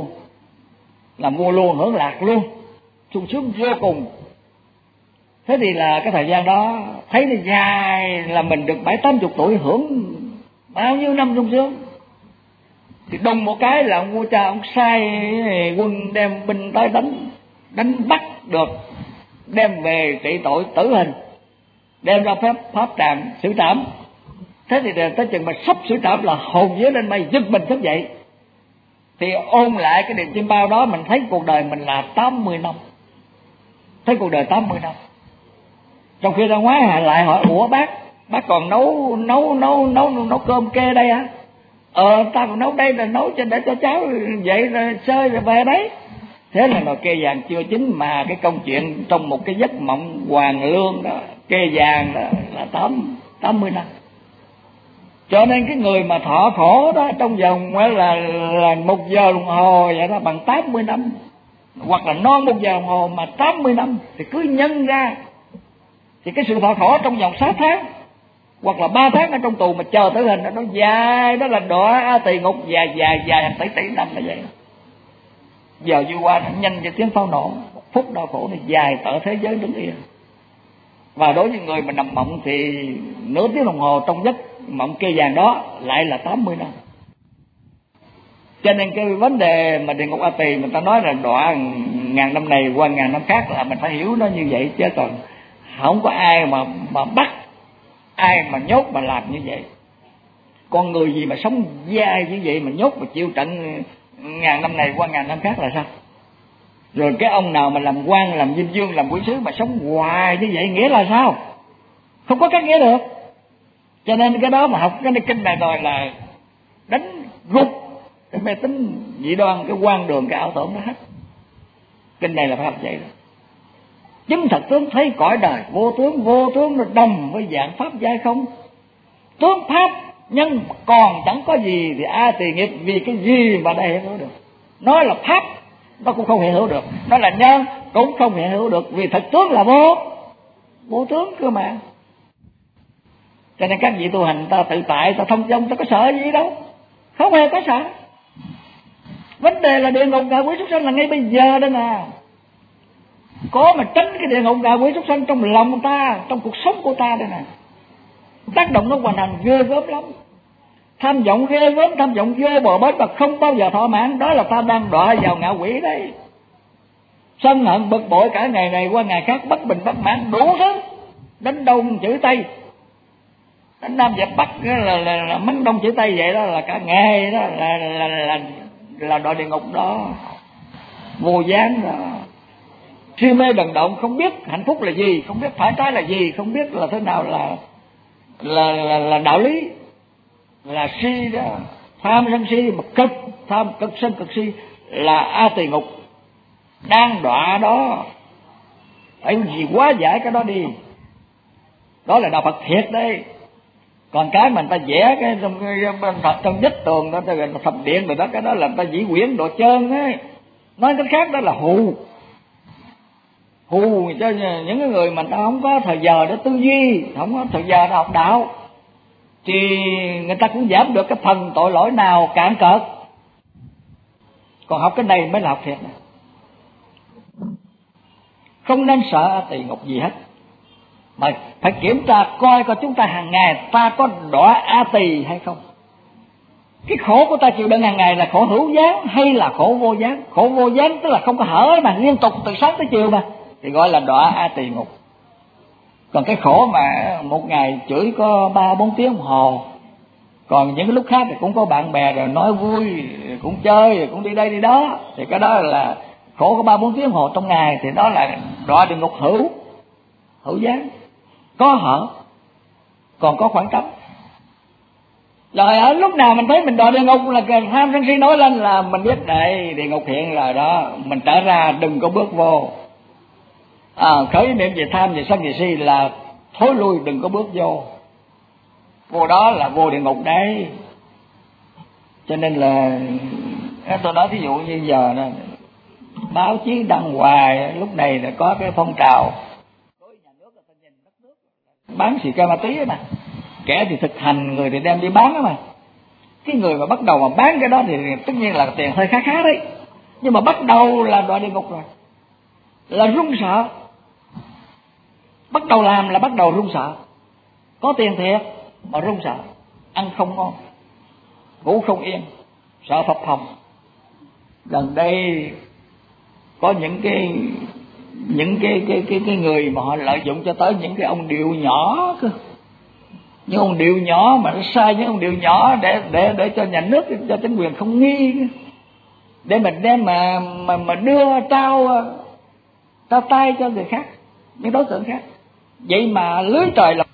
luôn, hưởng lạc luôn, sung sướng vô cùng. Thế thì là cái thời gian đó thấy nó dài, là mình được 70-80 tuổi hưởng bao nhiêu năm sung sướng. Thì đùng một cái là ông vua cha ông sai quân đem binh tới đánh bắt được, đem về trị tội tử hình, đem ra pháp trạm xử trảm. Thế thì tới chừng mà sắp xử trảm là hồn vía lên mây, giật mình thức dậy. Thì ôn lại cái điềm chim bao đó, mình thấy cuộc đời mình là 80 năm. Thấy cuộc đời 80 năm. Trong khi ra ngoài lại hỏi: ủa bác còn nấu cơm kê đây hả? Ta còn nấu đây, là nấu để cho cháu vậy rồi sơi rồi về đấy. Thế là nồi kê vàng chưa chín, mà cái công chuyện trong một cái giấc mộng hoàng lương đó, kê vàng đó là 80 năm. Cho nên cái người mà thọ khổ đó trong vòng là 1 giờ đồng hồ vậy đó bằng 80 năm, hoặc là non 1 giờ đồng hồ mà 80 năm, thì cứ nhân ra thì cái sự thọ khổ trong vòng 6 tháng hoặc là 3 tháng ở trong tù mà chờ tử hình nó dài, đó là đọa tỳ ngục dài hàng tỷ năm là vậy. Giờ vừa qua nó nhanh như tiếng pháo nổ, một phút đau khổ này dài tở thế giới đứng yên. Và đối với người mà nằm mộng thì nửa tiếng đồng hồ trong giấc mộng kê vàng đó lại là 80 năm. Cho nên cái vấn đề mà địa ngục A Tỳ mình ta nói là đọa 1000 năm này qua 1000 năm khác là mình phải hiểu nó như vậy, chứ còn không có ai mà bắt, ai mà nhốt mà làm như vậy. Con người gì mà sống dai như vậy mà nhốt mà chịu trận 1000 năm này qua 1000 năm khác là sao? Rồi cái ông nào mà làm quan, làm dinh vương, làm quý sứ mà sống hoài như vậy nghĩa là sao? Không có cách nghĩa được. Cho nên cái đó mà học cái kinh này rồi là đánh gục cái mê tín dị đoan, cái quan đường, cái ảo tưởng đó hết. Kinh này là phải học vậy đó. Chứng thật tướng thấy cõi đời vô tướng nó đồng với dạng pháp giai không. Tướng pháp nhân còn chẳng có gì thì A Tỳ nghiệp, vì cái gì mà đây hiểu được. Nói là pháp nó cũng không hiện hữu được, nói là nhân cũng không hiện hữu được, vì thực tướng là vô tướng cơ mà. Cho nên các vị tu hành ta tự tại, ta thông dong, ta có sợ gì đâu, không hề có sợ. Vấn đề là địa ngục ngạ quỷ súc sanh là ngay bây giờ đây nè. Có mà tránh cái địa ngục ngạ quỷ súc sanh trong lòng ta, trong cuộc sống của ta đây nè. Tác động nó hoàn thành ghê gớm lắm. Tham vọng ghê gớm, tham vọng vô bờ bến mà không bao giờ thỏa mãn, đó là ta đang đọa vào ngạ quỷ đấy. Sân hận bực bội cả ngày này qua ngày khác, bất bình bất mãn đủ thứ, đánh đông chửi tây, đánh nam dẹp bắc là mắng đông chửi tây, vậy đó là cả ngày đó là đọa địa ngục đó, vô gián đó. Si mê đần động, không biết hạnh phúc là gì, không biết phải trái là gì, không biết là thế nào là đạo lý, là si đó, Tham sân si mà cực, tham cực sân cực si là A Tỳ Ngục đang đọa đó. Phải gì quá giải cái đó đi. Đó là đạo Phật thiệt đấy. Còn cái mình ta vẽ cái trong vách tường đó, thập điện rồi đó, cái đó là ta dĩ quyển đồ trơn ấy. Nói cách khác đó là hù cho những cái người mà ta không có thời giờ để tư duy, không có thời giờ để học đạo, thì người ta cũng giảm được cái phần tội lỗi nào cạn cợt. Còn học cái này mới là học thiệt này. Không nên sợ A Tỳ Ngục gì hết, mà phải kiểm tra coi chúng ta hàng ngày ta có đọa A Tỳ hay không. Cái khổ của ta chịu đựng hàng ngày là khổ hữu gián hay là khổ vô gián? Khổ vô gián tức là không có hở mà liên tục từ sáng tới chiều mà, thì gọi là đọa A Tỳ Ngục. Còn cái khổ mà một ngày chửi có 3-4 tiếng đồng hồ, còn những cái lúc khác thì cũng có bạn bè rồi nói vui, cũng chơi, rồi cũng đi đây đi đó, thì cái đó là khổ có 3-4 tiếng đồng hồ trong ngày, thì đó là đọa địa ngục hữu gián, có hở, còn có khoảng trống. Rồi ở lúc nào mình thấy mình đọa địa ngục là tham sân si nói lên là mình biết đây địa ngục hiện rồi đó, mình trở ra, đừng có bước vô. Khởi niệm về tham, về sân, về si là thối lui, đừng có bước vô. Vô đó là vô địa ngục đấy. Cho nên là tôi nói ví dụ như giờ nè, báo chí đăng hoài, lúc này là có cái phong trào đối nhà nước là nhìn đất nước bán xì ke ma túy mà, kẻ thì thực hành, người thì đem đi bán đó mà. Cái người mà bắt đầu mà bán cái đó thì tất nhiên là tiền hơi khá khá đấy, nhưng mà bắt đầu là đọa địa ngục rồi, là run sợ. Bắt đầu làm là bắt đầu run sợ. Có tiền thiệt mà run sợ, ăn không ngon, ngủ không yên, sợ phập phồng. Gần đây có những cái người mà họ lợi dụng cho tới những cái ông điệu nhỏ cơ, những ông điệu nhỏ mà nó sai, những ông điệu nhỏ để cho nhà nước, cho chính quyền không nghi, để mình đem mà đưa trao tay cho người khác, những đối tượng khác. Vậy mà lưới trời là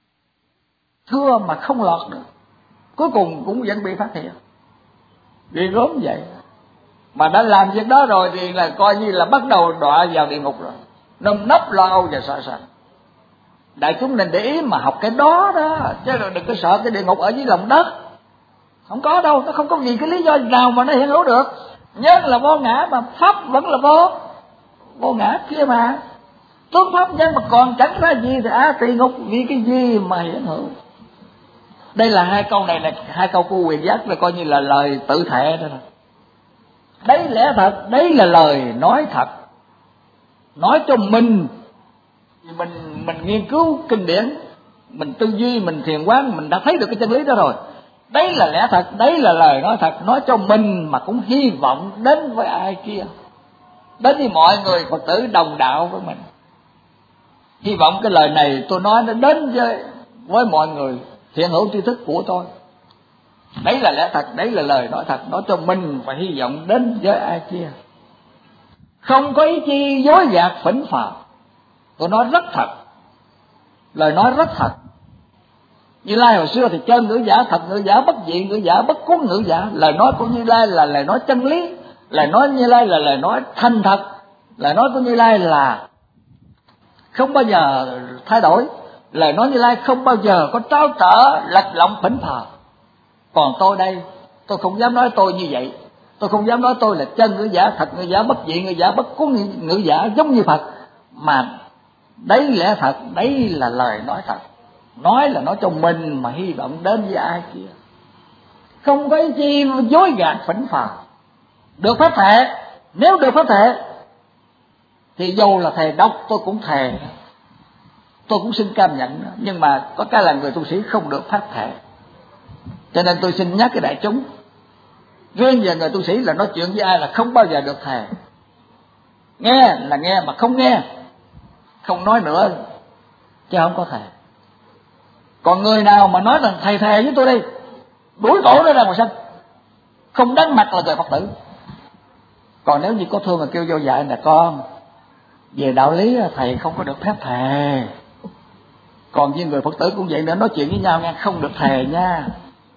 thưa mà không lọt được, cuối cùng cũng vẫn bị phát hiện. Vì gớm vậy mà đã làm việc đó rồi thì là coi như là bắt đầu đọa vào địa ngục rồi, nơm nấp lo âu và sợ sệt. Đại chúng nên để ý mà học cái đó đó, chứ đừng có sợ cái địa ngục ở dưới lòng đất. Không có đâu, nó không có gì cái lý do nào mà nó hiện hữu được. Nhớ là vô ngã mà pháp vẫn là vô ngã kia mà. Tướng pháp nhân mà còn chẳng ra gì thì tỳ ngục vì cái gì mà hiện hữu. Đây là hai câu này là hai câu của Quyền Giác, là coi như là lời tự thệ đó. Đấy lẽ thật, đấy là lời nói thật, nói cho mình nghiên cứu kinh điển, mình tư duy, mình thiền quán, mình đã thấy được cái chân lý đó rồi. Đấy là lẽ thật, đấy là lời nói thật, nói cho mình mà cũng hy vọng đến với ai kia, đến với mọi người Phật tử đồng đạo với mình. Hy vọng cái lời này tôi nói nó đến với mọi người hiện hữu tri thức của tôi. Đấy là lẽ thật, đấy là lời nói thật, nói cho mình và hy vọng đến với ai kia. Không có ý chi dối gạt phỉnh phạt. Tôi nói rất thật, lời nói rất thật. Như Lai hồi xưa thì chân ngữ giả, thật ngữ giả, bất dị ngữ giả, bất cuốn ngữ giả. Lời nói của Như Lai là lời nói chân lý, lời nói Như Lai là lời nói thành thật, lời nói của Như Lai là không bao giờ thay đổi, lời nói Như Lai không bao giờ có tráo trở lệch lọng phỉnh phạt. Còn tôi đây, tôi không dám nói tôi như vậy, tôi không dám nói tôi là chân ngữ giả, thật ngữ giả, bất dị ngữ giả, bất cuốn ngữ giả giống như Phật. Mà đấy lẽ thật, đấy là lời nói thật, nói là nói cho mình mà hy vọng đến với ai kia. Không có chi dối gạt phỉnh phạt. Được phép thệ, nếu được phép thệ thì dù là thề độc tôi cũng thề, tôi cũng xin cam nhận. Nhưng mà có cái là người tu sĩ không được phép thệ. Cho nên tôi xin nhắc cái đại chúng, riêng về người tu sĩ là nói chuyện với ai là không bao giờ được thề. Nghe là nghe, mà không nghe không nói nữa, chứ không có thề. Còn người nào mà nói rằng thầy thề với tôi đi, đuổi cổ nó ra ngoài sân, không đánh mặt là người Phật tử. Còn nếu như có thương mà kêu vô dạy là con, về đạo lý thầy không có được phép thề. Còn như người Phật tử cũng vậy nữa, nói chuyện với nhau nha, không được thề nha.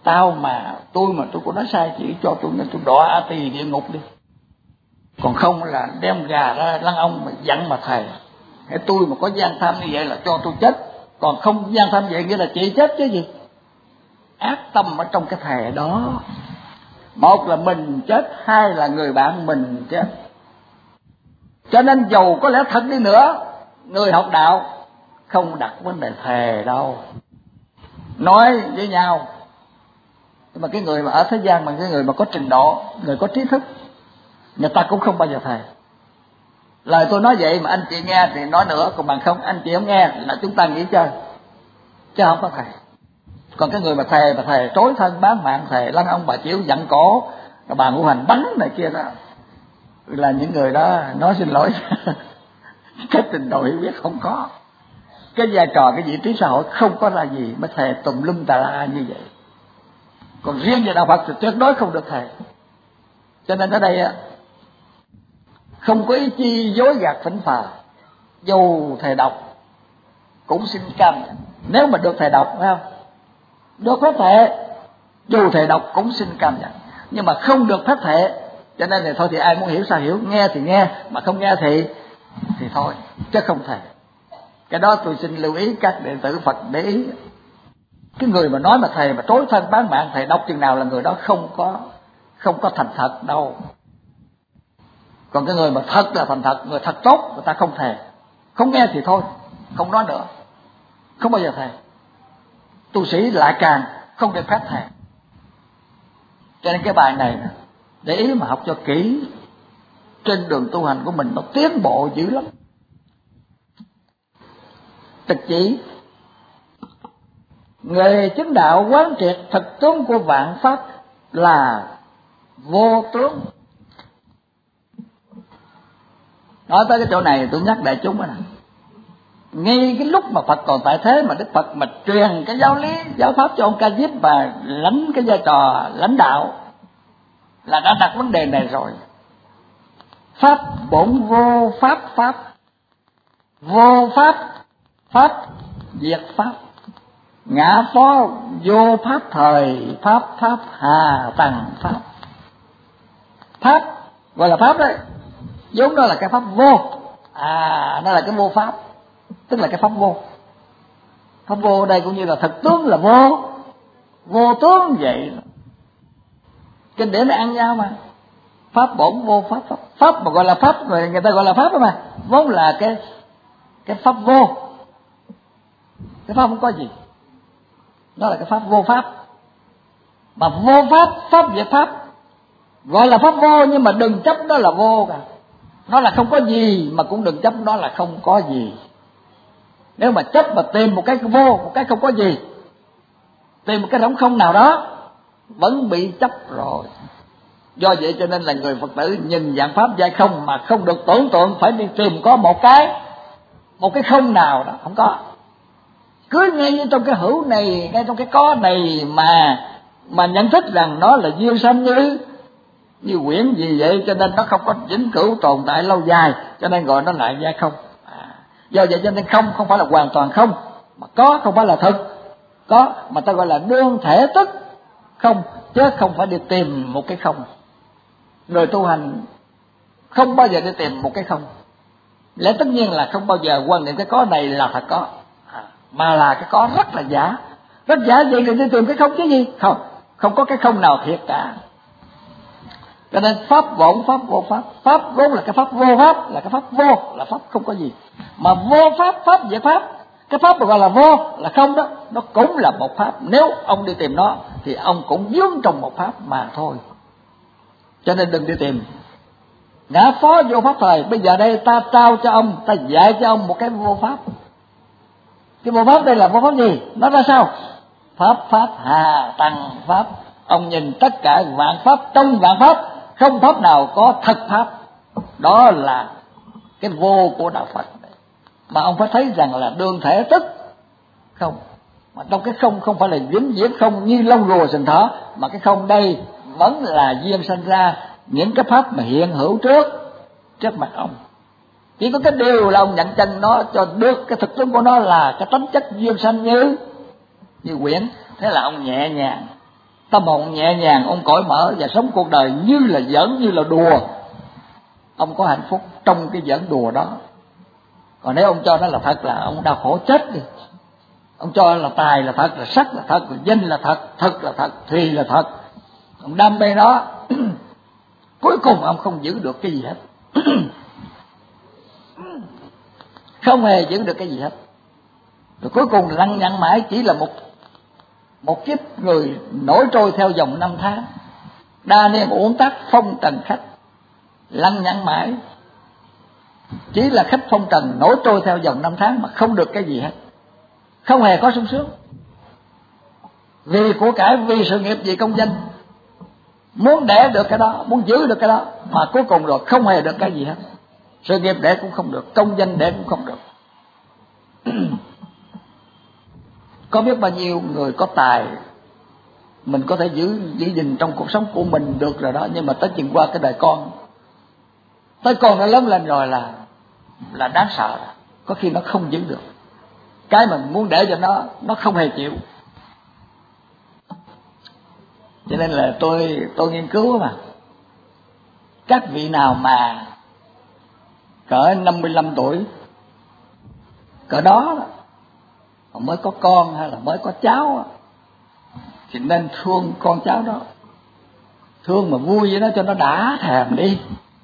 tôi có nói sai, chỉ cho tôi nên tôi đọa A Tỳ địa ngục đi. Còn không là đem gà ra lăng ông mà dặn mà thầy. Hãy tôi mà có gian tham như vậy là cho tôi chết. Còn không gian tham vậy nghĩa là chị chết chứ gì. Ác tâm ở trong cái thề đó. Một là mình chết, hai là người bạn mình chết. Cho nên dầu có lẽ thật đi nữa, người học đạo không đặt vấn đề thề đâu. Nói với nhau. Nhưng mà cái người mà ở thế gian, mà cái người mà có trình độ, người có trí thức, người ta cũng không bao giờ thề. Lời tôi nói vậy mà anh chị nghe thì nói nữa, còn bằng không anh chị không nghe là chúng ta nghỉ chơi, chứ không có thề. Còn cái người mà thề trối thân bán mạng, thề lăng ông bà chiếu dặn cổ, bà ngũ hành bắn này kia đó, là những người đó nói xin lỗi cái trình độ hiểu biết không có, cái vai trò cái vị trí xã hội không có là gì mới thề tùm lum tà la như vậy. Còn riêng về đạo Phật thì tuyệt đối không được thề. Cho nên ở đây không có ý chi dối gạt phỉnh phà. Dù thầy đọc cũng xin cam, nếu mà được thầy đọc phải không, được phép thệ, dù thầy đọc cũng xin cam nhận. Nhưng mà không được phép thệ, cho nên thì thôi thì ai muốn hiểu sao hiểu, nghe thì nghe, mà không nghe thì thôi, chứ không thề. Cái đó tôi xin lưu ý các đệ tử Phật để ý. Cái người mà nói mà thầy mà trối thân bán mạng, thầy đọc chừng nào là người đó không có thành thật đâu. Còn cái người mà thật là thành thật, người thật tốt, người ta không thề. Không nghe thì thôi, không nói nữa, không bao giờ thề. Tu sĩ lại càng không được phép thề. Cho nên cái bài này để ý mà học cho kỹ. Trên đường tu hành của mình nó tiến bộ dữ lắm. Tịch chỉ: người chứng đạo quán triệt thực tướng của vạn pháp là vô tướng. Nói tới cái chỗ này tôi nhắc đại chúng này. Ngay cái lúc mà Phật còn tại thế mà Đức Phật mà truyền cái giáo lý, giáo pháp cho ông Ca Diếp và lãnh cái vai trò lãnh đạo là đã đặt vấn đề này rồi. Pháp bổn vô pháp pháp, vô pháp pháp diệt pháp, ngã phó vô pháp thời pháp, pháp hà tầng pháp. Pháp gọi là pháp đấy, vốn đó là cái pháp vô, nó là cái vô pháp, tức là cái pháp vô. Pháp vô đây cũng như là thực tướng là vô tướng vậy. Kinh điển nó ăn nhau mà. Pháp bổn vô pháp pháp, pháp mà gọi là pháp, người ta gọi là pháp đó mà, vốn là cái pháp vô. Cái pháp không có gì, nó là cái pháp vô pháp. Mà vô pháp, pháp diệt pháp, gọi là pháp vô nhưng mà đừng chấp nó là vô cả. Nó là không có gì mà cũng đừng chấp nó là không có gì. Nếu mà chấp mà tìm một cái vô, một cái không có gì, tìm một cái rỗng không nào đó, vẫn bị chấp rồi. Do vậy cho nên là người Phật tử nhìn dạng pháp giai không mà không được tưởng tượng phải đi tìm có một cái không nào đó, không có. Cứ ngay trong cái hữu này, ngay trong cái có này mà nhận thức rằng nó là duyên sanh như quyển gì vậy, cho nên nó không có vĩnh cửu tồn tại lâu dài, cho nên gọi nó lại giai không. Do vậy cho nên không phải là hoàn toàn không, mà có không phải là thực có, mà ta gọi là đương thể tức không, chứ không phải đi tìm một cái không. Người tu hành không bao giờ đi tìm một cái không. Lẽ tất nhiên là không bao giờ quan niệm cái có này là thật có, mà là cái có rất là giả. Rất giả vậy thì đi tìm cái không chứ gì. Không có cái không nào thiệt cả. Cho nên pháp bổn pháp vô pháp. Pháp vốn là cái pháp vô pháp, là cái pháp vô, là pháp không có gì. Mà vô pháp, pháp diệt pháp. Cái pháp mà gọi là vô, là không đó, nó cũng là một pháp. Nếu ông đi tìm nó thì ông cũng vướng trong một pháp mà thôi. Cho nên đừng đi tìm. Ngã phó vô pháp thời. Bây giờ đây ta trao cho ông, ta dạy cho ông một cái vô pháp. Cái vô pháp đây là vô pháp gì? Nó ra sao? Pháp pháp hà tầng pháp. Ông nhìn tất cả vạn pháp, trong vạn pháp không pháp nào có thật pháp. Đó là cái vô của đạo Phật. Mà ông phải thấy rằng là đương thể tức không. Mà trong cái không phải là vĩnh viễn không như lông rùa sừng thỏ, mà cái không đây vẫn là duyên sanh ra những cái pháp mà hiện hữu trước mặt ông. Chỉ có cái điều là ông nhận chân nó cho được cái thực tướng của nó là cái tánh chất duyên sanh như quyển. Thế là ông nhẹ nhàng tâm hồn nhẹ nhàng, ông cởi mở và sống cuộc đời như là giỡn, như là đùa. Ông có hạnh phúc trong cái giỡn đùa đó. Còn nếu ông cho nó là thật, là ông đau khổ chết đi. Ông cho là tài là thật, là sắc là thật, là danh là thật, thật là thật, thì là thật. Ông đam mê nó cuối cùng ông không giữ được cái gì hết. Không hề giữ được cái gì hết. Rồi cuối cùng lăng nhăng mãi chỉ là một kiếp người nổi trôi theo dòng năm tháng, đa niên uổng tắc phong trần khách. Lăng nhăng mãi chỉ là khách phong trần nổi trôi theo dòng năm tháng mà không được cái gì hết, không hề có sung sướng. Vì của cải, vì sự nghiệp, vì công danh, muốn đẻ được cái đó, muốn giữ được cái đó, mà cuối cùng rồi không hề được cái gì hết. Sự nghiệp đẻ cũng không được, công danh đẻ cũng không được. Có biết bao nhiêu người có tài mình có thể giữ gìn trong cuộc sống của mình được rồi đó, nhưng mà tới chừng qua cái đời con, tới con nó lớn lên rồi là đáng sợ. Có khi nó không giữ được cái mình muốn để cho nó không hề chịu. Cho nên là tôi nghiên cứu mà các vị nào mà cỡ 55 tuổi cỡ đó mới có con hay là mới có cháu thì nên thương con cháu đó, thương mà vui với nó cho nó đã thèm đi.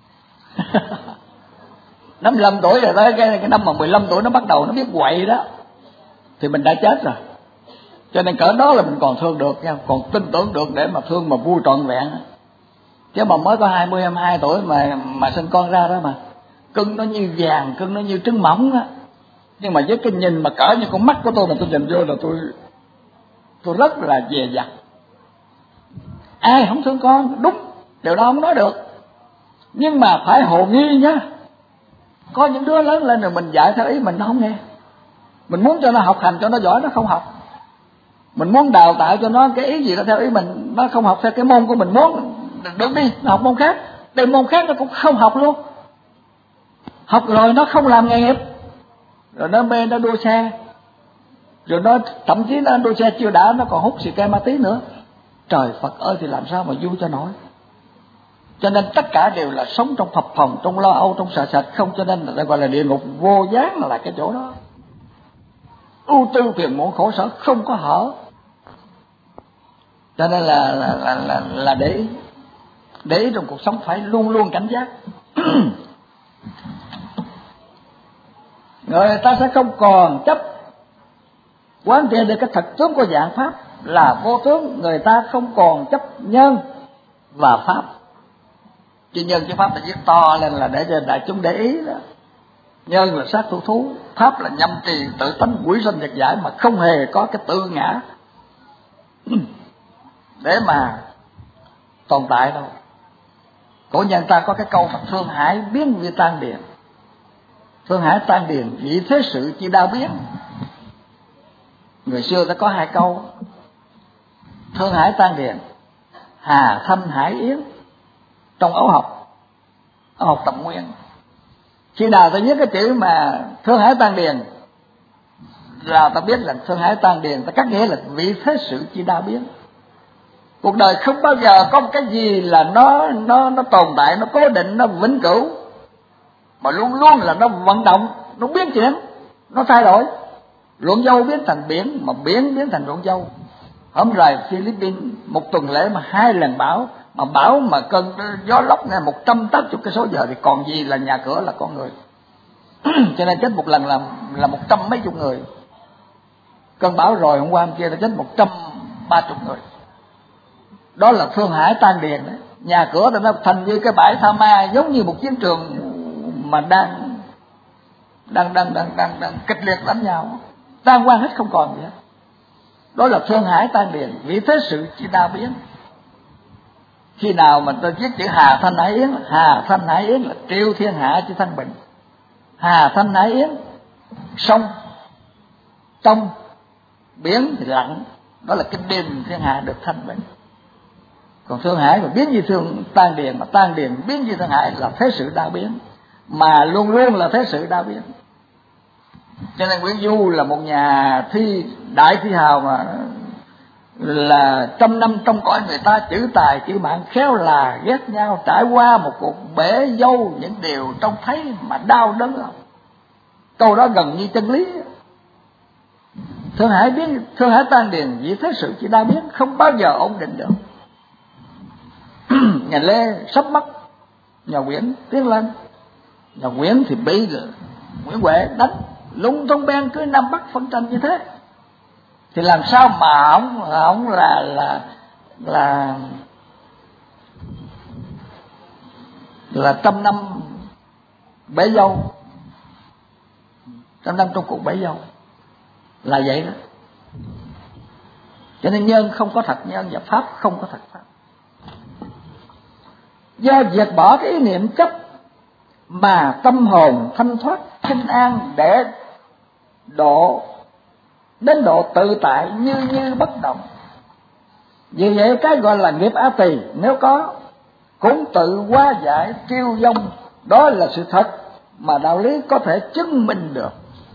55 tuổi rồi tới cái năm mà 15 tuổi nó bắt đầu nó biết quậy đó thì mình đã chết rồi. Cho nên cỡ đó là mình còn thương được nha, còn tin tưởng được để mà thương mà vui trọn vẹn. Chứ mà mới có 20, 22 tuổi mà sinh con ra đó mà cưng nó như vàng, cưng nó như trứng mỏng á. Nhưng mà với cái nhìn mà cỡ như con mắt của tôi mà tôi nhìn vô là tôi rất là dè dặt. Ai không thương con, đúng, điều đó không nói được. Nhưng mà phải hồ nghi nhá. Có những đứa lớn lên rồi mình dạy theo ý mình nó không nghe. Mình muốn cho nó học hành cho nó giỏi nó không học. Mình muốn đào tạo cho nó cái ý gì đó theo ý mình, nó không học theo cái môn của mình muốn. Được đi, nó học môn khác. Đến môn khác nó cũng không học luôn. Học rồi nó không làm nghề nghiệp. Rồi nó mê nó đua xe. Rồi nó thậm chí nó đua xe chưa đã, nó còn hút xì ke ma tí nữa. Trời Phật ơi, thì làm sao mà vui cho nổi. Cho nên tất cả đều là sống trong phập phồng, trong lo âu, trong sợ sệt. Không, cho nên là gọi là địa ngục vô gián là cái chỗ đó. Ưu tư phiền muộn khổ sở không có hở. Cho nên là để ý trong cuộc sống phải luôn luôn cảnh giác. Người ta sẽ không còn chấp quán triệt được cái thật tướng của dạng pháp là vô tướng. Người ta không còn chấp nhân và pháp. Chứ nhân chứ pháp là viết to lên là để cho đại chúng để ý đó. Nhân là sát thủ thú, pháp là nhâm trì tự tánh quỷ sinh vật giải, mà không hề có cái tự ngã để mà tồn tại đâu. Cổ nhân ta có cái câu Phật thương hải biến vì tan điền. Thương hải tan điền vì thế sự chi đa biến. Người xưa ta có hai câu: thương hải tan điền, hà thanh hải yến. Trong ấu học Tầm Nguyên, khi nào ta viết cái chữ mà thương hải tan điền là ta biết là thương hải tan điền, ta cắt nghĩa là vị thế sự chi đa biến. Cuộc đời không bao giờ có một cái gì là nó tồn tại, nó cố định, nó vĩnh cửu, mà luôn luôn là nó vận động, nó biến chuyển, nó thay đổi. Ruộng dâu biến thành biển, mà biển biến thành ruộng dâu. Hôm rồi Philippines một tuần lễ mà 2 lần bão, mà bão mà cơn gió lốc nghe 180 cây số giờ thì còn gì là nhà cửa là con người. Cho nên chết một lần là 100 mấy chục người. Cơn bão rồi hôm qua hôm kia đã chết 130 người. Đó là thương hải tan điền đấy. Nhà cửa nó thành như cái bãi tha ma, giống như một chiến trường mà đang kịch liệt đánh nhau, tan quang hết không còn gì hết. Đó là thương hải tan điền, vì thế sự chi đa biến. Khi nào mà tôi viết chữ hà thanh hải yến, hà thanh hải yến là triều thiên hạ chứ thanh bình. Hà thanh hải yến, sông trong, biển thì lặng, đó là cái đêm thiên hạ được thanh bình. Còn thương hải mà biến như thương tan điền, mà tan điền biến như thương hải là thế sự đa biến, mà luôn luôn là thế sự đa biến. Cho nên Nguyễn Du là một nhà đại thi hào mà là trăm năm trong cõi người ta chữ tài chữ mạng khéo là ghét nhau, trải qua một cuộc bể dâu những điều trông thấy mà đau đớn không. Câu đó gần như chân lý. Thượng Hải tan điền vì thế sự chỉ đa biến, không bao giờ ổn định được. Nhà Lê sắp mất, nhà Nguyễn tiến lên. Nhà Nguyễn thì bị Nguyễn Huệ đánh lung tung beng, cứ Nam Bắc phân tranh như thế. Thì làm sao mà ông là trăm năm bể dâu, trăm năm trong cuộc bể dâu là vậy đó. Cho nên nhân không có thật nhân và pháp không có thật pháp. Do diệt bỏ cái ý niệm chấp mà tâm hồn thanh thoát thanh an để đến độ tự tại như bất động. Vì vậy cái gọi là nghiệp A Tỳ nếu có cũng tự hóa giải tiêu vong. Đó là sự thật mà đạo lý có thể chứng minh được.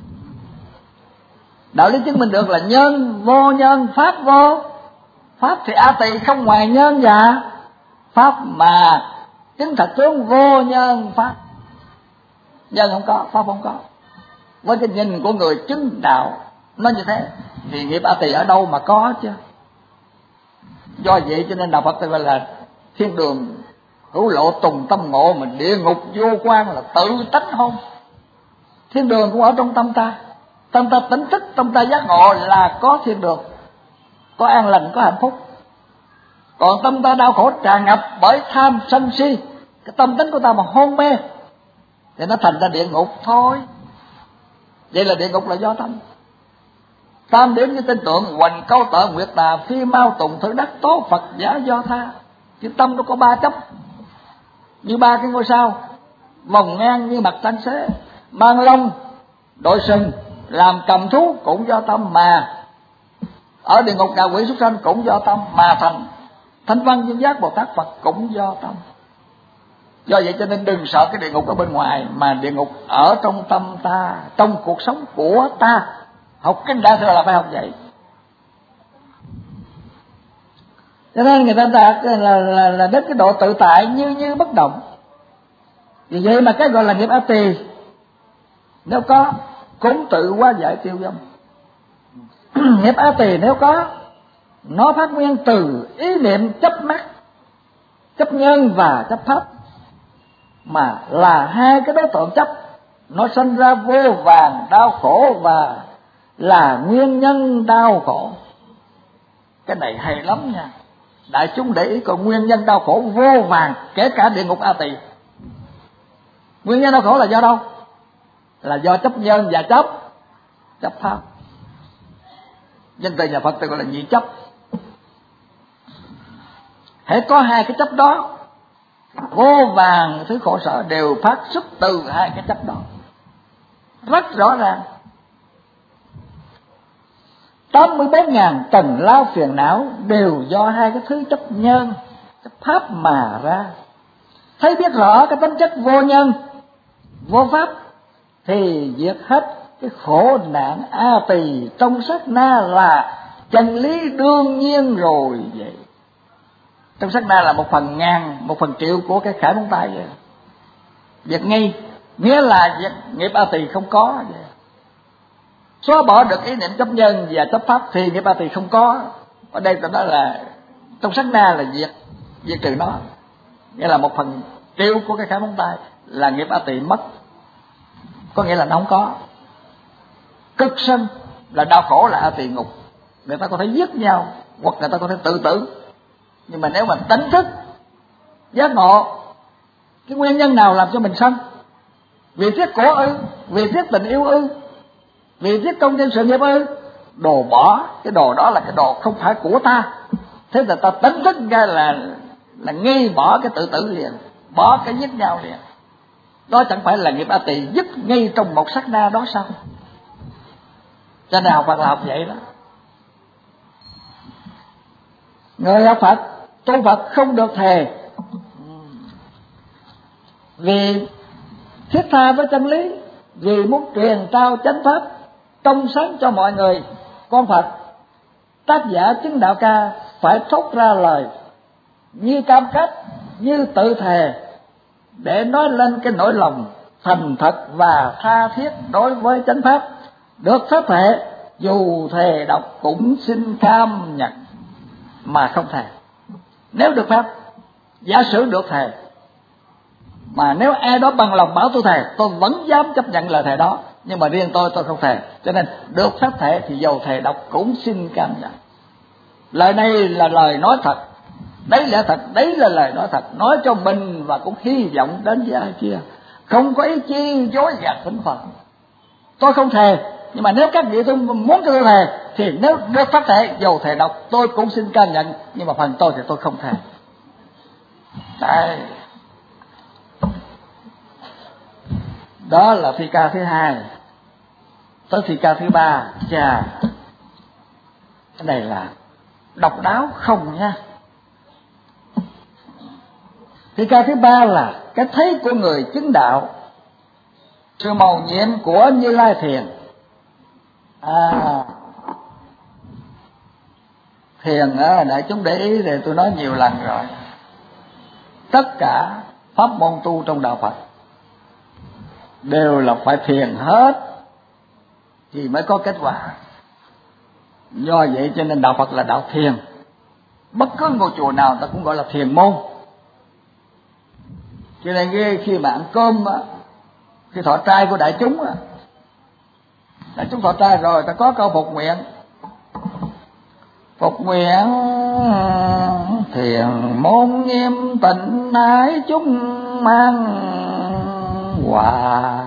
Đạo lý chứng minh được là nhân vô nhân, pháp vô pháp, thì A Tỳ không ngoài nhân và pháp, mà chứng thật tướng vô nhân pháp. Nhân không có, pháp không có. Với cái nhìn của người chứng đạo nó như thế, thì nghiệp A Tỳ ở đâu mà có chứ. Do vậy cho nên đạo Phật gọi là thiên đường hữu lộ tùng tâm ngộ, mà địa ngục vô quan là tự tánh không. Thiên đường cũng ở trong tâm ta. Tâm ta tỉnh thức, tâm ta giác ngộ là có thiên đường, có an lành, có hạnh phúc. Còn tâm ta đau khổ tràn ngập bởi tham sân si, cái tâm tính của ta mà hôn mê thì nó thành ra địa ngục thôi. Vậy là địa ngục là do tâm. Tam điểm như tên tượng, hoành câu tợ nguyệt tà, phi mau tùng thử đắc, tố Phật giả do tha. Chứ tâm nó có ba chấp, như ba cái ngôi sao vòng ngang như mặt trăng xế, mang lông đội sừng, làm cầm thú cũng do tâm, mà ở địa ngục ngạ quỷ súc sanh cũng do tâm, mà thành Thanh Văn Duyên Giác Bồ Tát Phật cũng do tâm. Do vậy cho nên đừng sợ cái địa ngục ở bên ngoài, mà địa ngục ở trong tâm ta, trong cuộc sống của ta. Học kinh Đại Thừa là phải học vậy. Cho nên người ta đạt là đến cái độ tự tại như bất động. Vì vậy mà cái gọi là nghiệp A Tỳ nếu có cũng tự hóa giải tiêu vong. Nghiệp A Tỳ nếu có, nó phát nguyên từ ý niệm chấp mắc, chấp nhân và chấp pháp, mà là hai cái đối tượng chấp. Nó sinh ra vô vàn đau khổ và là nguyên nhân đau khổ. Cái này hay lắm nha. Đại chúng để ý, còn nguyên nhân đau khổ vô vàn, kể cả địa ngục A Tỳ. Nguyên nhân đau khổ là do đâu? Là do chấp nhân và chấp pháp. Danh từ nhà Phật tôi gọi là nhị chấp. Hễ có hai cái chấp đó, vô vàn thứ khổ sở đều phát xuất từ hai cái chấp đó, rất rõ ràng. 84.000 tầng lao phiền não đều do hai cái thứ chấp nhân, chấp pháp mà ra. Thấy biết rõ cái tính chất vô nhân, vô pháp thì diệt hết cái khổ nạn A Tỳ trong sát na là chân lý đương nhiên rồi vậy. Trong sát na là 1/1000, 1/1.000.000 của cái khải móng tay vậy. Diệt ngay nghĩa là diệt nghiệp A Tỳ không có vậy. Xóa bỏ được ý niệm chấp nhân và chấp pháp thì nghiệp A Tỳ không có. Ở đây ta nói là trong sát na là diệt trừ nó, nghĩa là 1/1.000.000 của cái khải móng tay là nghiệp A Tỳ mất, có nghĩa là nó không có. Cực sân là đau khổ, là A Tỳ ngục. Người ta có thể giết nhau hoặc người ta có thể tự tử, nhưng mà nếu mà tỉnh thức giác ngộ cái nguyên nhân nào làm cho mình sân, vì thiết của ư, vì thiết tình yêu ư, vì thiết công danh sự nghiệp ư, đồ bỏ cái đồ đó là cái đồ không phải của ta. Thế là ta tỉnh thức ra là nghi bỏ cái tự tử liền, bỏ cái giết nhau liền. Đó chẳng phải là nghiệp A Tỳ dứt ngay trong một sát na đó sao? Cho nên học Phật là học vậy đó. Người học Phật, tu Phật không được thề, vì thiết tha với chân lý, vì muốn truyền trao chánh pháp trong sáng cho mọi người. Con Phật tác giả chứng đạo ca phải thốt ra lời như cam kết, như tự thề, để nói lên cái nỗi lòng thành thật và tha thiết đối với chánh pháp. Được pháp thể, dù thề độc cũng xin cam nhận mà không thề. Nếu được pháp, giả sử được thề, mà nếu ai đó bằng lòng bảo tôi thề, tôi vẫn dám chấp nhận lời thề đó, nhưng mà riêng tôi không thề. Cho nên được pháp thể thì dầu thề độc cũng xin cam nhận. Lời này là lời nói thật, đấy là thật, đấy là lời nói thật, nói cho mình và cũng hy vọng đến với ai kia, không có ý chi dối gạt thỉnh Phật. Tôi không thề, nhưng mà nếu các vị tôi muốn cho tôi thề, thì nếu được pháp thể dầu thề độc tôi cũng xin cam nhận, nhưng mà phần tôi thì tôi không thề. Đấy. Đó là thi ca thứ hai. Tới thi ca thứ ba, chà, cái này là độc đáo không nha. Thi ca thứ ba là cái thấy của người chứng đạo, sự mầu nhiệm của Như Lai Thiền. Thiền đại chúng để ý thì tôi nói nhiều lần rồi, tất cả pháp môn tu trong đạo Phật đều là phải thiền hết thì mới có kết quả. Do vậy cho nên đạo Phật là đạo thiền. Bất cứ ngôi chùa nào ta cũng gọi là thiền môn. Cho nên khi mà ăn cơm, khi thọ trai của đại chúng thọ trai rồi, ta có câu phục nguyện. Phục nguyện thiền môn nghiêm tịnh ái chúng mang hòa.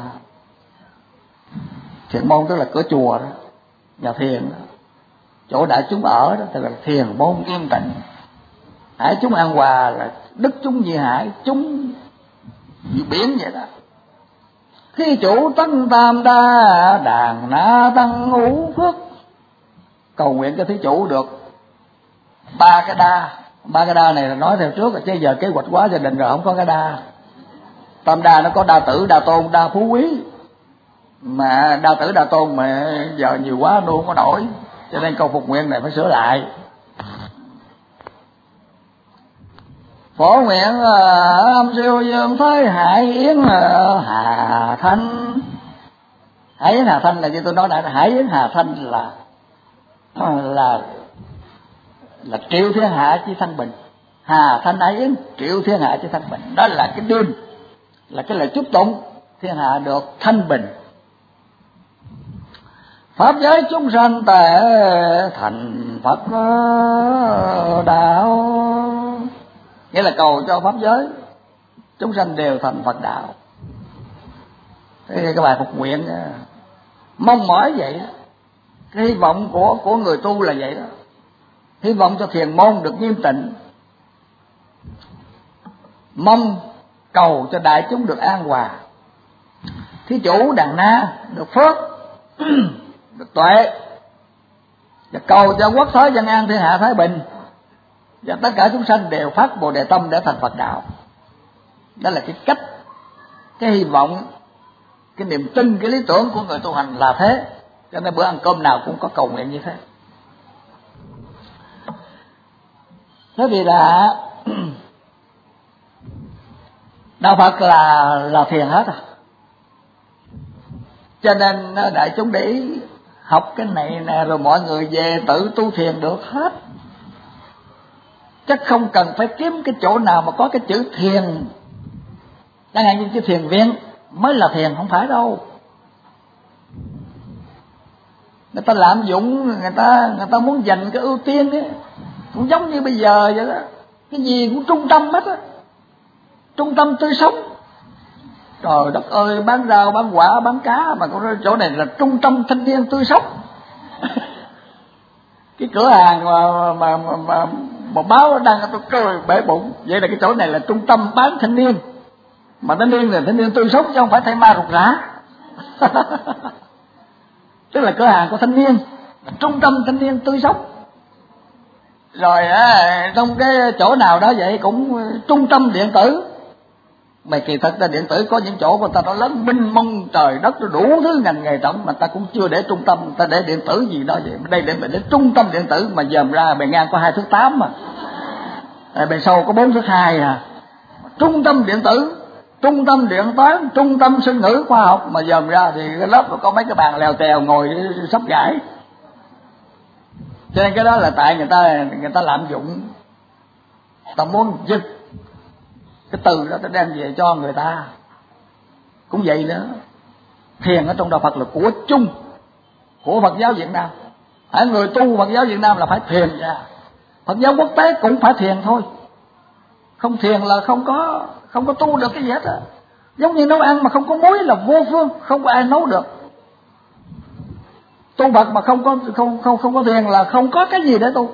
Thiền môn tức là cửa chùa đó, nhà thiền đó, chỗ đại chúng ở đó, tức là thiền môn nghiêm tịnh. Hải chúng an hòa là đức chúng như hải, chúng như biển vậy đó. Khi chủ tăng tam đa, đàn na tăng ngũ phước. Cầu nguyện cho thí chủ được ba cái đa. Ba cái đa này là nói theo trước, chứ giờ kế hoạch quá gia đình rồi không có cái đa. Tam đa nó có đa tử, đa tôn, đa phú quý. Mà đa tử, đa tôn mà giờ nhiều quá nuôi không có nổi, cho nên câu phục nguyện này phải sửa lại. Phổ nguyện âm siêu dương thế Hải Yến Hà Thanh. Hải Yến Hà Thanh là như tôi nói đã, Hải Yến Hà Thanh là triệu thiên hạ chi thanh bình. Hà Thanh Hải Yến triệu thiên hạ chi thanh bình. Đó là cái đêm, là cái lời chúc tụng thiên hạ được thanh bình. Pháp giới chúng sanh tệ thành Phật đạo, nghĩa là cầu cho pháp giới chúng sanh đều thành Phật đạo. Cái bài phục nguyện mong mỏi vậy đó. Cái hy vọng của người tu là vậy đó. Hy vọng cho thiền môn được nghiêm tịnh, mong cầu cho đại chúng được an hòa, thí chủ đàn na được phước được tuệ, và cầu cho quốc thái dân an thiên hạ thái bình, và tất cả chúng sanh đều phát bồ đề tâm để thành Phật đạo. Đó là cái cách, cái hy vọng, cái niềm tin, cái lý tưởng của người tu hành là thế. Cho nên bữa ăn cơm nào cũng có cầu nguyện như thế. Thế thì là đạo Phật là thiền hết à. Cho nên đại chúng để ý, học cái này nè rồi mọi người về tự tu thiền được hết. Chắc không cần phải kiếm cái chỗ nào mà có cái chữ thiền, chẳng hạn như chữ thiền viện mới là thiền, không phải đâu. Người ta lạm dụng, người ta muốn giành cái ưu tiên ấy, cũng giống như bây giờ vậy đó. Cái gì cũng trung tâm hết á, trung tâm tươi sống. Trời đất ơi, bán rau, bán quả, bán cá, mà chỗ này là trung tâm thanh niên tươi sống. Cái cửa hàng mà báo đăng tôi cười bể bụng. Vậy là cái chỗ này là trung tâm bán thanh niên, mà thanh niên là thanh niên tươi sống chứ không phải thay ma rụt rã. Tức là cửa hàng của thanh niên, trung tâm thanh niên tươi sống. Rồi trong cái chỗ nào đó vậy cũng trung tâm điện tử, Mà kỳ thực ta điện tử có những chỗ mà ta nói lớn minh mông trời đất, đủ thứ ngành nghề trọng mà ta cũng chưa để trung tâm, ta để điện tử gì đó vậy. Đây để trung tâm điện tử mà dòm ra bề ngang có 2,8 mà, bề sâu có 4,2 à. Trung tâm điện tử, trung tâm điện toán, trung tâm sinh ngữ khoa học mà dòm ra thì cái lớp có mấy cái bàn lèo tèo ngồi sắp gãy. Cho nên cái đó là tại người ta lạm dụng, ta muốn giật cái từ đó ta đem về cho người ta. Cũng vậy nữa, thiền ở trong đạo Phật là của chung của Phật giáo Việt Nam. Người tu Phật giáo Việt Nam là phải thiền ra, Phật giáo quốc tế cũng phải thiền thôi. Không thiền là không có tu được cái gì hết á. Giống như nấu ăn mà không có muối là vô phương, không có ai nấu được. Tu Phật mà không có thiền là không có cái gì để tu.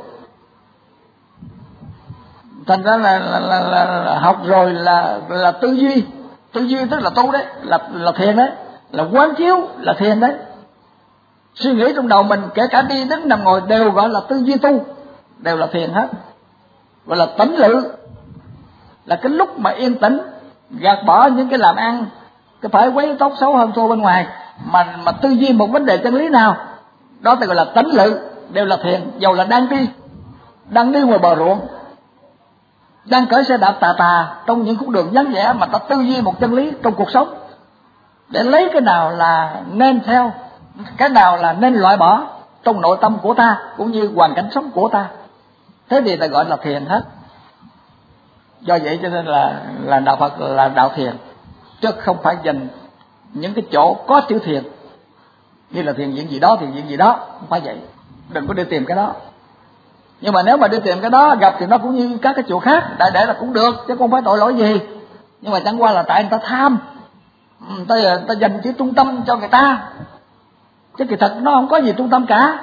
Thành ra là học rồi là tư duy tức là tu đấy, là thiền đấy, là quán chiếu là thiền đấy. Suy nghĩ trong đầu mình kể cả đi đứng nằm ngồi đều gọi là tư duy tu, đều là thiền hết. Gọi là tĩnh lự, là cái lúc mà yên tĩnh, gạt bỏ những cái làm ăn, cái phải quấy tóc xấu hơn thua bên ngoài, mà tư duy một vấn đề chân lý nào đó thì gọi là tĩnh lự, đều là thiền. Dầu là đang đi ngoài bờ ruộng, đang cởi xe đạp tà trong những khúc đường vắng vẻ, mà ta tư duy một chân lý trong cuộc sống để lấy cái nào là nên theo, cái nào là nên loại bỏ trong nội tâm của ta cũng như hoàn cảnh sống của ta. Thế thì ta gọi là thiền hết. Do vậy cho nên là đạo Phật là đạo thiền, chứ không phải dành những cái chỗ có chữ thiền như là thiền viện gì đó, thiền viện gì đó, không phải vậy. Đừng có đi tìm cái đó. Nhưng mà nếu mà đi tìm cái đó gặp thì nó cũng như các cái chùa khác, đại để là cũng được, chứ không phải tội lỗi gì. Nhưng mà chẳng qua là tại người ta tham, ta dành chữ trung tâm cho người ta, chứ kỳ thật nó không có gì trung tâm cả.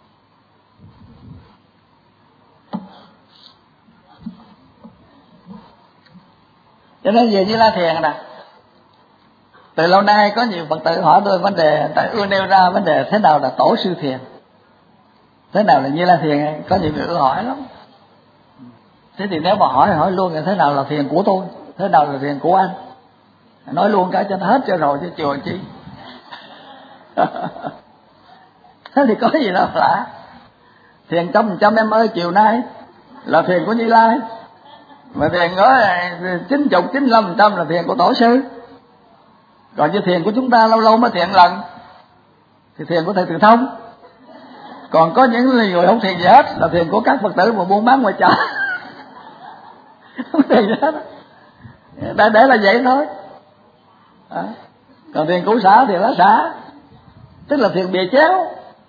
Cho nên về Như Lai Thiền nè, từ lâu nay có nhiều Phật tử hỏi tôi vấn đề, tại ưa nêu ra vấn đề thế nào là tổ sư thiền, thế nào là Như Lai Thiền, có nhiều người ưa hỏi lắm. Thế thì nếu mà hỏi luôn là thế nào là thiền của tôi, thế nào là thiền của anh, nói luôn cả cho nó hết cho rồi, chứ chùa chi. Thế thì có gì đâu lạ. Thiền 100% em ơi, chiều nay là thiền của Như Lai, mà thiền nói 90-95% là thiền của tổ sư. Còn như thiền của chúng ta lâu lâu mới thiền lần thì thiền của thầy Từ Thông. Còn có những người không thiền gì hết là thiền của các Phật tử mà buôn bán ngoài chợ. Không thiền gì hết, để là vậy thôi. Còn thiền của xã thì lá xã, tức là thiền bìa chéo.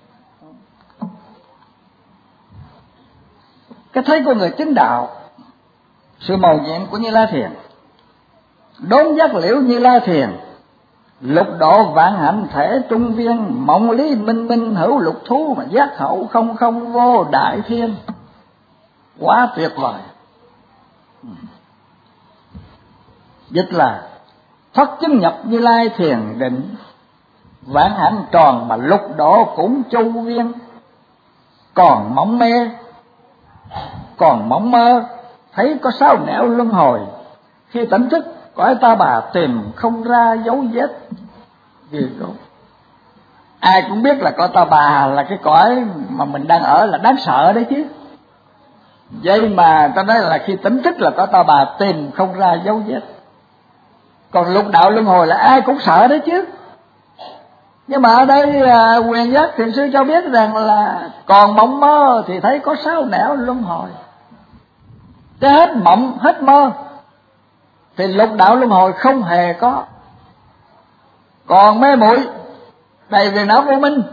Cái thấy của người chính đạo, sự mầu nhiệm của Như Lai Thiền, đốn giác liễu Như Lai Thiền, lục độ vạn hạnh thể trung viên, mộng lý minh minh hữu lục thú, mà giác hậu không không vô đại thiên. Quá tuyệt vời. Dịch là thoát chứng nhập Như Lai Thiền định, vạn hạnh tròn mà lục độ cũng chu viên. Còn mộng mơ thấy có sao nẻo luân hồi, khi tỉnh thức cõi ta bà tìm không ra dấu vết. Vì đó ai cũng biết là cõi ta bà là cái cõi mà mình đang ở là đáng sợ đấy chứ. Vậy mà ta nói là khi tỉnh thức là cõi ta bà tìm không ra dấu vết. Còn lục đạo luân hồi là ai cũng sợ đấy chứ. Nhưng mà ở đây Quyền Giác Thiền Sư cho biết rằng là còn mộng mơ thì thấy có sao nẻo luân hồi. Thế hết mộng hết mơ thì lục đạo luân hồi không hề có. Còn mê muội đầy về não vô minh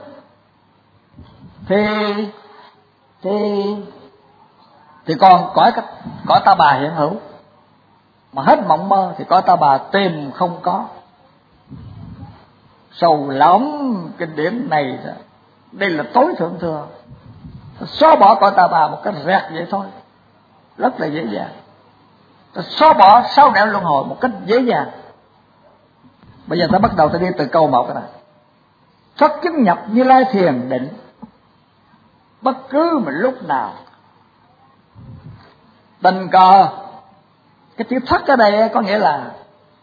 thì còn cõi ta bà hiện hữu. Mà hết mộng mơ thì cõi ta bà tìm không có. Sầu lỏng kinh điển này, đây là tối thượng thừa, xóa bỏ cõi ta bà một cách rẹt vậy thôi, rất là dễ dàng. Ta xóa bỏ sáu nẻo luân hồi một cách dễ dàng. Bây giờ ta bắt đầu ta đi từ câu một cái này. Thoát chứng nhập Như Lai Thiền định, bất cứ một lúc nào. Tình cờ, cái chữ thoát ở đây có nghĩa là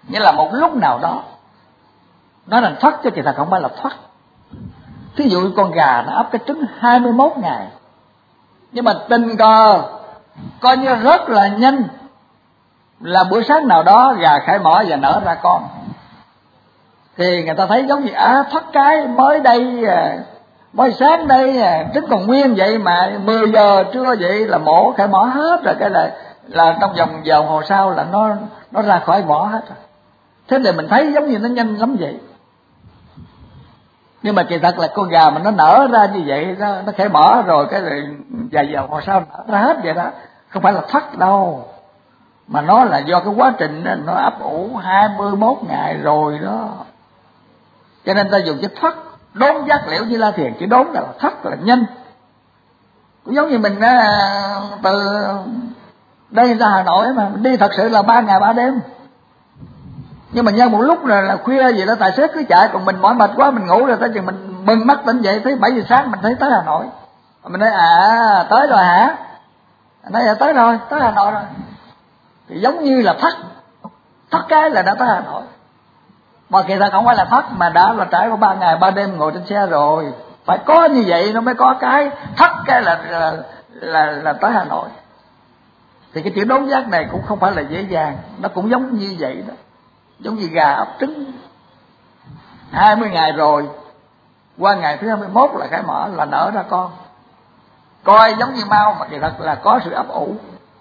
Nghĩa là một lúc nào đó nó là thoát, chứ kỳ thật không phải là thoát. Thí dụ con gà nó ấp cái trứng 21 ngày, nhưng mà tình cờ coi như rất là nhanh, là buổi sáng nào đó gà khai mỏ và nở ra con, thì người ta thấy giống như thoát cái mới đây, mới sáng đây trứng còn nguyên vậy mà 10 giờ trưa vậy là mổ khai mỏ hết rồi, cái là trong vòng giờ hồ sau là nó ra khỏi vỏ hết rồi. Thế thì mình thấy giống như nó nhanh lắm vậy. Nhưng mà kỳ thật là con gà mà nó nở ra như vậy, nó khai mỏ rồi cái là vài giờ hồ sau nở ra hết vậy đó, không phải là thoát đâu, mà nó là do cái quá trình nó ấp ủ 21 ngày rồi đó. Cho nên ta dùng chữ thoát đốn giác liễu Như Lai Thiền, chữ đốn là thoát là nhanh. Cũng giống như mình từ đây ra Hà Nội mà mình đi thật sự là 3 ngày 3 đêm, nhưng mà nhân một lúc là khuya gì đó tài xế cứ chạy, còn mình mỏi mệt quá mình ngủ rồi, tới chừng mình bừng mắt tỉnh dậy thấy 7 giờ sáng mình thấy tới Hà Nội, mình nói tới rồi hả, nói tới rồi, tới Hà Nội rồi, thì giống như là thoát cái là đã tới Hà Nội. Mà kỳ thật không phải là thoát, mà đã là trải qua 3 ngày 3 đêm ngồi trên xe rồi. Phải có như vậy nó mới có cái thoát cái là tới Hà Nội. Thì cái chữ đốn giác này cũng không phải là dễ dàng, nó cũng giống như vậy đó. Giống như gà ấp trứng 20 ngày rồi, qua ngày thứ 21 là khai mỏ, là nở ra con. Coi giống như mau mà kỳ thật là có sự ấp ủ.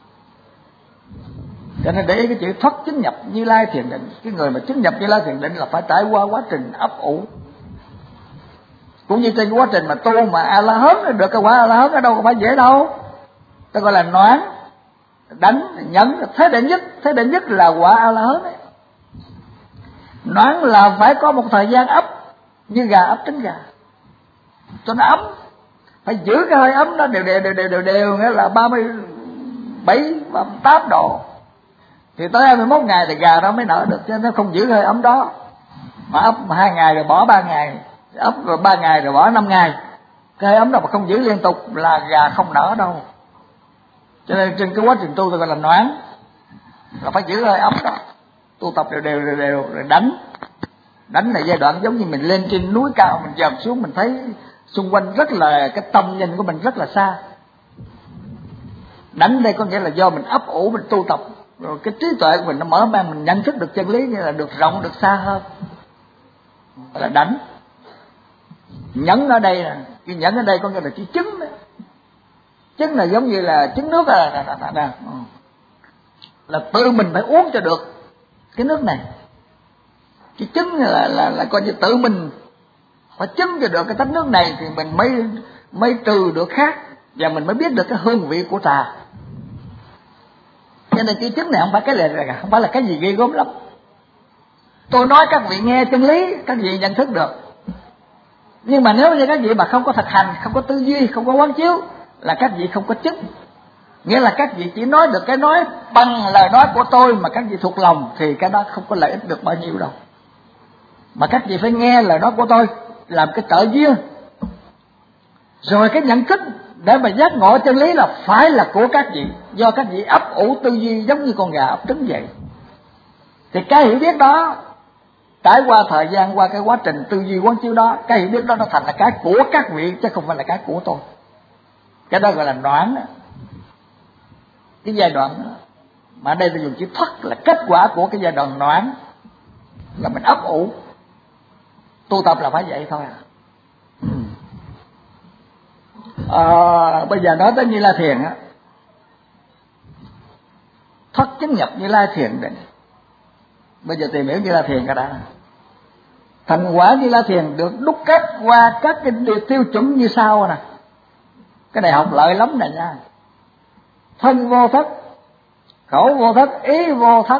Cho nên để ý cái chữ thoát chứng nhập Như Lai Thiền Định. Cái người mà chứng nhập Như Lai Thiền Định là phải trải qua quá trình ấp ủ. Cũng như trên quá trình mà tu mà A-la-hán được cái quả A-la-hán ở đâu có phải dễ đâu. Ta gọi là noán, đánh, nhẫn. Thế đệ nhất là quả A-la-hán ấy. Noán là phải có một thời gian ấp, như gà ấp trứng gà, cho nó ấm. Phải giữ cái hơi ấm nó đều, nghĩa là 37, 38 độ. Thì tới 21 ngày thì gà nó mới nở được, chứ nó không giữ hơi ấm đó. Mà ấp 2 ngày rồi bỏ 3 ngày, ấp rồi 3 ngày rồi bỏ 5 ngày. Cái hơi ấm đó mà không giữ liên tục là gà không nở đâu. Cho nên trên cái quá trình tu tôi gọi là noán, là phải giữ hơi ấm đó. Tu tập đều rồi đánh là giai đoạn giống như mình lên trên núi cao, mình dòm xuống mình thấy xung quanh rất là, cái tầm nhìn của mình rất là xa. Đánh đây có nghĩa là do mình ấp ủ, mình tu tập rồi cái trí tuệ của mình nó mở mang, mình nhận thức được chân lý, như là được rộng, được xa hơn, là đánh. Nhẫn ở đây là cái nhẫn ở đây có nghĩa là chữ chứng đó. Chứng là giống như là trứng nước là tự mình phải uống cho được cái nước này. Cái chứng là coi như tự mình phải chứng cho được cái tách nước này thì mình mới trừ được khác, và mình mới biết được cái hương vị của trà. Cho nên cái chứng này không phải là cái gì ghê gớm lắm. Tôi nói các vị nghe chân lý, các vị nhận thức được. Nhưng mà nếu như các vị mà không có thực hành, không có tư duy, không có quán chiếu, là các vị không có chứng. Nghĩa là các vị chỉ nói được cái nói bằng lời nói của tôi mà các vị thuộc lòng, thì cái đó không có lợi ích được bao nhiêu đâu. Mà các vị phải nghe lời nói của tôi, làm cái trợ duyên. Rồi cái nhận thức để mà giác ngộ chân lý là phải là của các vị, do các vị ấp ủ tư duy giống như con gà ấp trứng vậy. Thì cái hiểu biết đó trải qua thời gian, qua cái quá trình tư duy quán chiếu đó, cái hiểu biết đó nó thành là cái của các vị, chứ không phải là cái của tôi. Cái đó gọi là noãn đó. Cái giai đoạn đó. Mà ở đây tôi dùng chữ thoát là kết quả của cái giai đoạn noãn, là mình ấp ủ. Tu tập là phải vậy thôi bây giờ nói tới Như Lai Thiền á, thoát chứng nhập Như Lai Thiền Định. Bây giờ tìm hiểu Như Lai Thiền cái đã. Thành quả Như Lai Thiền được đúc kết qua các cái tiêu chuẩn như sau nè. Cái này học lợi lắm này nha. Thân vô thất, khẩu vô thất, ý vô thất.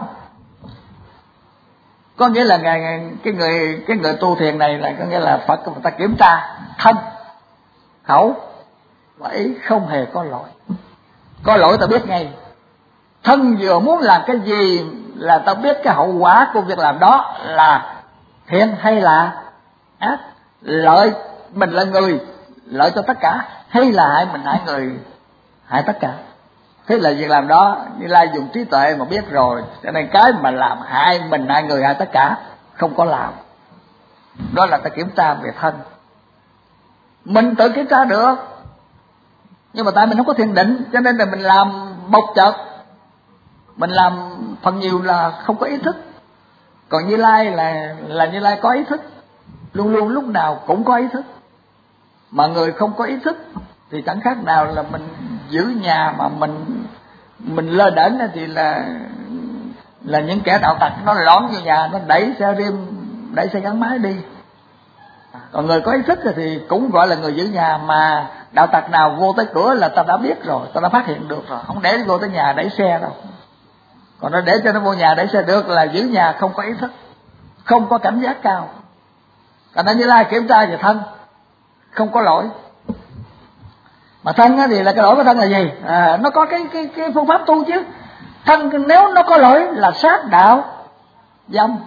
Có nghĩa là cái người tu thiền này là có nghĩa là Phật người ta kiểm tra thân, khẩu và ý không hề có lỗi. Có lỗi ta biết ngay. Thân vừa muốn làm cái gì là ta biết cái hậu quả của việc làm đó là thiện hay là ác, lợi mình là người lợi cho tất cả, hay là hại mình hại người, hại tất cả. Thế là việc làm đó Như Lai dùng trí tuệ mà biết rồi, cho nên cái mà làm hại mình, hại người, hại tất cả không có làm. Đó là ta kiểm tra về thân. Mình tự kiểm tra được, nhưng mà tại mình không có thiền định, cho nên là mình làm bộc chợt, mình làm phần nhiều là không có ý thức. Còn Như Lai là Như Lai có ý thức, luôn luôn lúc nào cũng có ý thức. Mà người không có ý thức thì chẳng khác nào là mình giữ nhà mà mình lơ đễnh, thì là những kẻ đạo tặc nó lón vô nhà, nó đẩy xe rim, đẩy xe gắn máy đi. Còn người có ý thức thì cũng gọi là người giữ nhà, mà đạo tặc nào vô tới cửa là ta đã biết rồi, ta đã phát hiện được rồi, không để vô tới nhà đẩy xe đâu. Còn nó để cho nó vô nhà đẩy xe được là giữ nhà không có ý thức, không có cảnh giác cao. Còn Như Lai kiểm tra về thân không có lỗi. Mà thân thì là cái lỗi của thân là gì? Nó có cái phương pháp tu chứ. Thân nếu nó có lỗi là sát đạo dâm,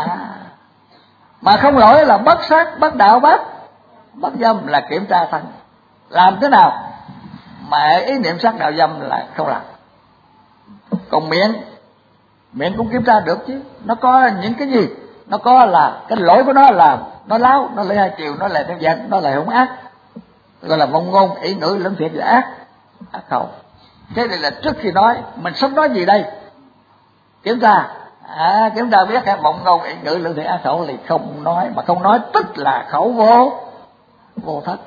mà không lỗi là bất sát, bất đạo, bất dâm, là kiểm tra thân. Làm thế nào mà ý niệm sát đạo dâm là không làm. Còn miệng cũng kiểm tra được chứ. Nó có những cái gì? Nó có là cái lỗi của nó là nó láo, nó lấy hai chiều, nó lại theo dệt, nó lại hung ác, gọi là vọng ngôn, ý ngữ, lẫn thiệt và ác khẩu. Thế này là trước khi nói mình sắp nói gì đây, kiểm tra. Kiểm tra biết cái vọng ngôn, ý ngữ, lẫn thiệt, ác khẩu thì không nói. Mà không nói tức là khẩu vô thất.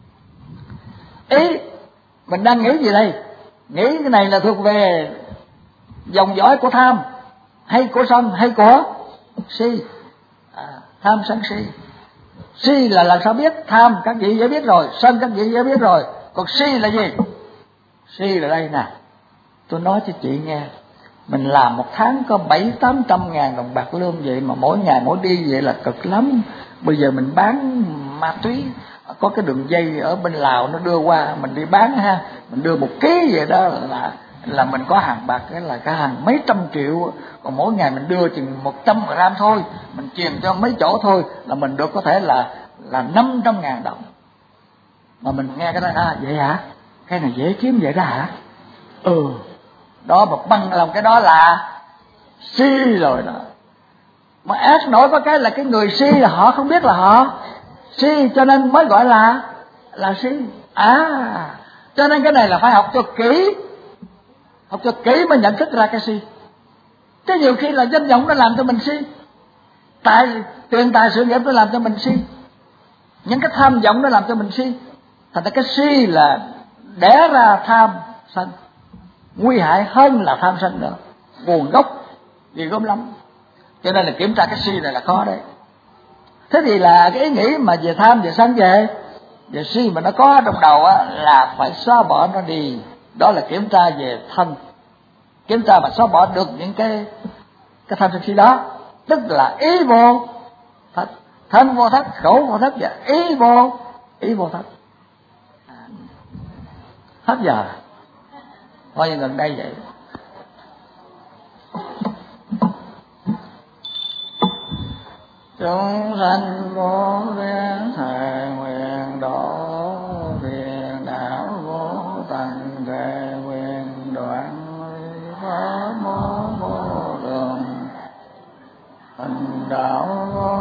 Ý mình đang nghĩ gì đây? Nghĩ cái này là thuộc về dòng dõi của tham, hay của sân, hay của si. Tham sân si. Si là làm sao biết? Tham các vị dễ biết rồi, sân các vị dễ biết rồi. Còn si là gì? Si là đây nè, tôi nói cho chị nghe. Mình làm một tháng có 700-800 ngàn đồng bạc lương vậy, mà mỗi ngày mỗi đi vậy là cực lắm. Bây giờ mình bán ma túy, có cái đường dây ở bên Lào nó đưa qua, mình đi bán ha, mình đưa 1 ký vậy đó là mình có hàng bạc, cái là cả hàng mấy trăm triệu. Còn mỗi ngày mình đưa chừng 100 gram thôi, mình chìm cho mấy chỗ thôi là mình được có thể là 500.000 đồng. Mà mình nghe cái đó vậy hả? Cái này dễ kiếm vậy đó hả? Đó, mà bằng lòng cái đó là si rồi đó. Mà ác nổi có cái là cái người si là họ không biết là họ si, cho nên mới gọi là si. Cho nên cái này là phải học cho kỹ, học cho kỹ mới nhận thức ra cái si. Chứ nhiều khi là danh vọng nó làm cho mình si, tiền tài sự nghiệp nó làm cho mình si, những cái tham vọng nó làm cho mình si. Thành ra cái si là đẻ ra tham sân, nguy hại hơn là tham sân nữa, nguồn gốc gì gớm lắm. Cho nên là kiểm tra cái si này là khó đấy. Thế thì là cái ý nghĩ mà về tham, về sân, về si mà nó có trong đầu là phải xóa bỏ nó đi. Đó là kiểm tra về thân. Kiểm tra và xóa bỏ được những cái tham sân si đó, tức là ý vô thất, thân vô thất, khẩu vô thất và ý vô thất. Hết giờ, coi như gần đây vậy. Chúng sanh vô biên thệ nguyện độ, phiền não vô tận thệ nguyện đoạn, pháp môn vô lượng, hành đạo vô